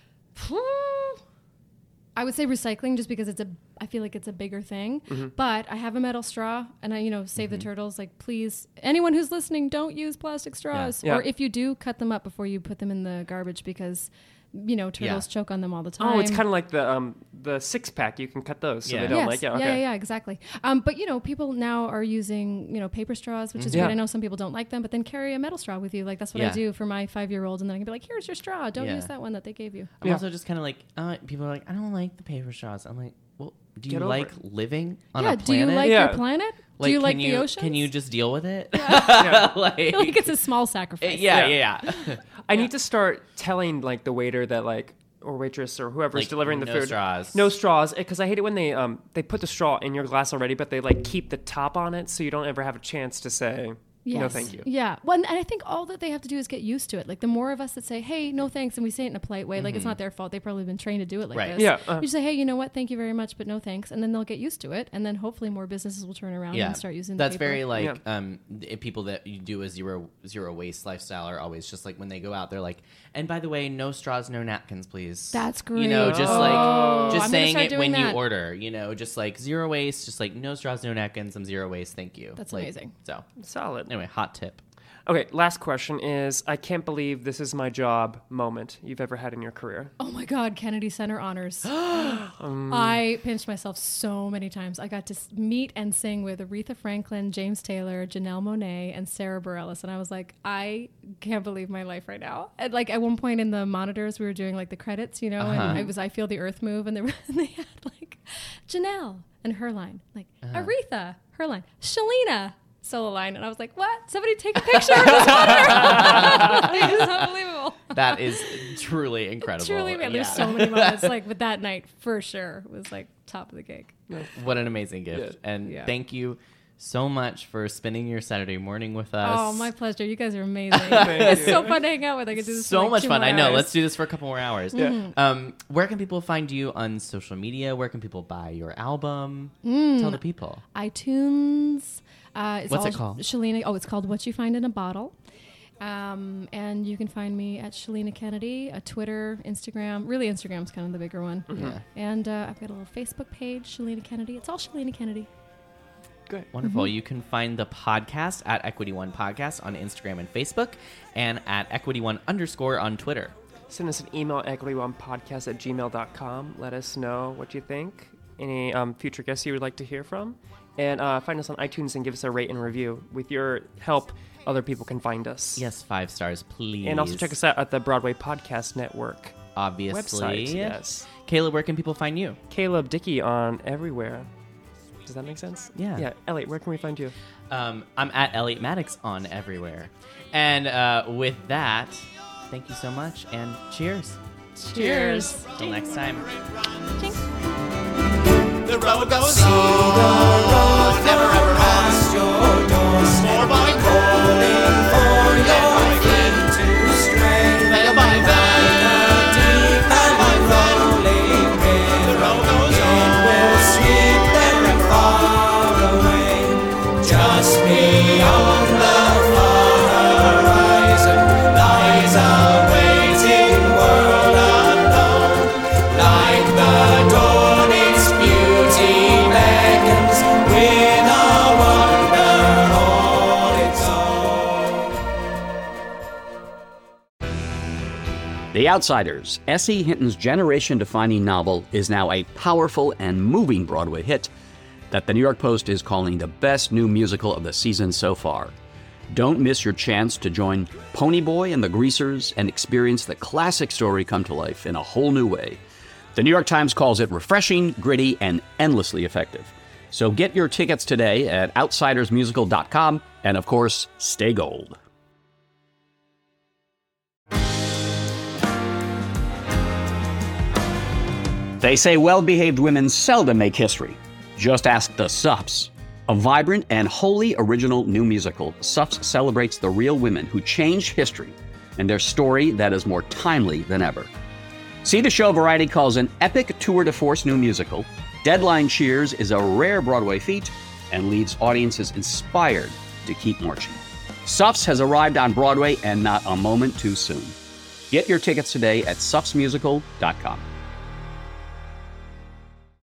E: I would say recycling, just because it's a. I feel like it's a bigger thing. But I have a metal straw, and I, you know, save the turtles. Like, please, anyone who's listening, don't use plastic straws.
D: Yeah.
E: Or if you do, cut them up before you put them in the garbage, because, you know, turtles
C: Yeah.
E: choke on them all the time.
D: Oh, it's kind of like the um, the six pack. You can cut those so
C: Yeah.
D: they don't
E: Yes.
D: like. Yeah,
E: yeah,
D: okay.
E: yeah, yeah, exactly. Um, but you know, people now are using you know paper straws, which is
D: Yeah.
E: great. I know some people don't like them, but then carry a metal straw with you. Like that's what I
C: Yeah.
E: do for my five-year-old, and then I can be like, "Here's your straw. Don't
C: Yeah.
E: use that one that they gave you."
C: I'm
D: Yeah.
C: also just kind of like, uh, people are like, I don't like the paper straws. I'm like, well, do you
D: Get over
C: like
D: it.
C: living on
E: yeah.
C: a
E: Do you
C: planet?
E: like
D: Yeah.
E: your planet?
C: Like,
E: do you
C: can
E: like
C: you,
E: the ocean?
C: Can you just deal with it?
D: Yeah.
C: like,
E: I feel like it's a small sacrifice.
C: yeah,
D: Yeah.
C: yeah, yeah.
D: I need to start telling like the waiter that like or waitress or whoever's
C: Like,
D: delivering the
C: no
D: food.
C: straws.
D: No straws. Because I hate it when they um they put the straw in your glass already, but they like keep the top on it, so you don't ever have a chance to say
E: Yes.
D: no, thank you.
E: Yeah. Well, and I think all that they have to do is get used to it. Like the more of us that say, "Hey, no thanks," and we say it in a polite way, like it's not their fault. They've probably been trained to do it like
C: Right.
E: this.
D: Yeah, uh.
E: You just say, "Hey, you know what? Thank you very much, but no thanks," and then they'll get used to it, and then hopefully more businesses will turn around
C: yeah.
E: and start using.
C: That's
E: the paper.
C: very like
D: Yeah.
C: um the people that you do a zero zero waste lifestyle are always just like when they go out, they're like, and by the way, no straws, no napkins, please.
E: That's
C: You know,
E: great.
C: just
E: Oh,
C: like
E: I'm
C: just
E: gonna
C: saying
E: start
C: it
E: doing
C: when
E: that.
C: you order. You know, just like zero waste, just like no straws, no napkins. I'm zero waste. Thank you.
E: That's
C: Like,
E: amazing.
C: So
D: Solid.
C: anyway, hot tip.
D: Okay, last question is I can't believe this is my job moment you've ever had in your career.
E: Oh my God, Kennedy Center honors. I pinched myself so many times. I got to s- meet and sing with Aretha Franklin, James Taylor, Janelle Monáe, and Sarah Bareilles. And I was like, I can't believe my life right now. And like at one point in the monitors, we were doing like the credits, you know,
C: Uh-huh.
E: and it was I Feel the Earth Move. And they, were, and they had like Janelle and her line, like Aretha, her line, Shalina. Solo line, and I was like, "What? Somebody take a picture of this monitor!" It was unbelievable.
C: That is truly incredible.
E: Truly, man, there's
C: Yeah.
E: so many moments. Like, but that night for sure was like top of the cake.
C: What an amazing gift.
D: Yeah.
C: And
E: Yeah.
C: thank you so much for spending your Saturday morning with us.
E: Oh, my pleasure. You guys are amazing. It's so fun to hang out with. I could do this for
C: So
E: like
C: much
E: two
C: fun.
E: more
C: I know.
E: hours.
C: Let's do this for a couple more hours.
E: Mm-hmm.
C: Um, where can people find you on social media? Where can people buy your album?
E: Mm.
C: Tell the people.
E: iTunes. Uh, it's
C: What's
E: all
C: it called?
E: Shalina. Oh, it's called What You Find in a Bottle. Um, and you can find me at Shalina Kennedy, a Twitter, Instagram. Really, Instagram's kind of the bigger one.
C: Yeah.
E: And uh, I've got a little Facebook page, Shalina Kennedy. It's all Shalina Kennedy.
D: Good.
C: Wonderful.
E: Mm-hmm.
C: You can find the podcast at Equity One Podcast on Instagram and Facebook, and at Equity One underscore on Twitter.
D: Send us an email, equity one podcast at gmail dot com. Let us know what you think, any um, future guests you would like to hear from. And uh, find us on iTunes and give us a rate and review. With your help, other people can find us.
C: Yes, five stars, please.
D: And also check us out at the Broadway Podcast Network
C: Obviously.
D: website. Yes.
C: Caleb, where can people find you?
D: Caleb Dickey on everywhere. Does that make sense?
C: Yeah.
D: Yeah. Elliot, where can we find you?
C: Um, I'm at Elliot Maddox on everywhere. And uh, with that, thank you so much, and cheers.
E: Cheers.
C: Till next time.
B: The road goes on. The road never ever past your doorstep. Or by calling for your feet to stray. By by deep and by rolling rain. The road goes on. It will sweep them far away. Just beyond the far horizon lies a waiting world.
F: Outsiders, S E. Hinton's generation-defining novel, is now a powerful and moving Broadway hit that the New York Post is calling the best new musical of the season so far. Don't miss your chance to join Ponyboy and the Greasers and experience the classic story come to life in a whole new way. The New York Times calls it refreshing, gritty, and endlessly effective. So get your tickets today at outsiders musical dot com, and of course, stay gold. They say well-behaved women seldom make history. Just ask the Suffs. A vibrant and wholly original new musical, Suffs celebrates the real women who changed history and their story that is more timely than ever. See the show Variety calls an epic tour de force new musical. Deadline cheers is a rare Broadway feat and leaves audiences inspired to keep marching. Suffs has arrived on Broadway and not a moment too soon. Get your tickets today at suffs musical dot com.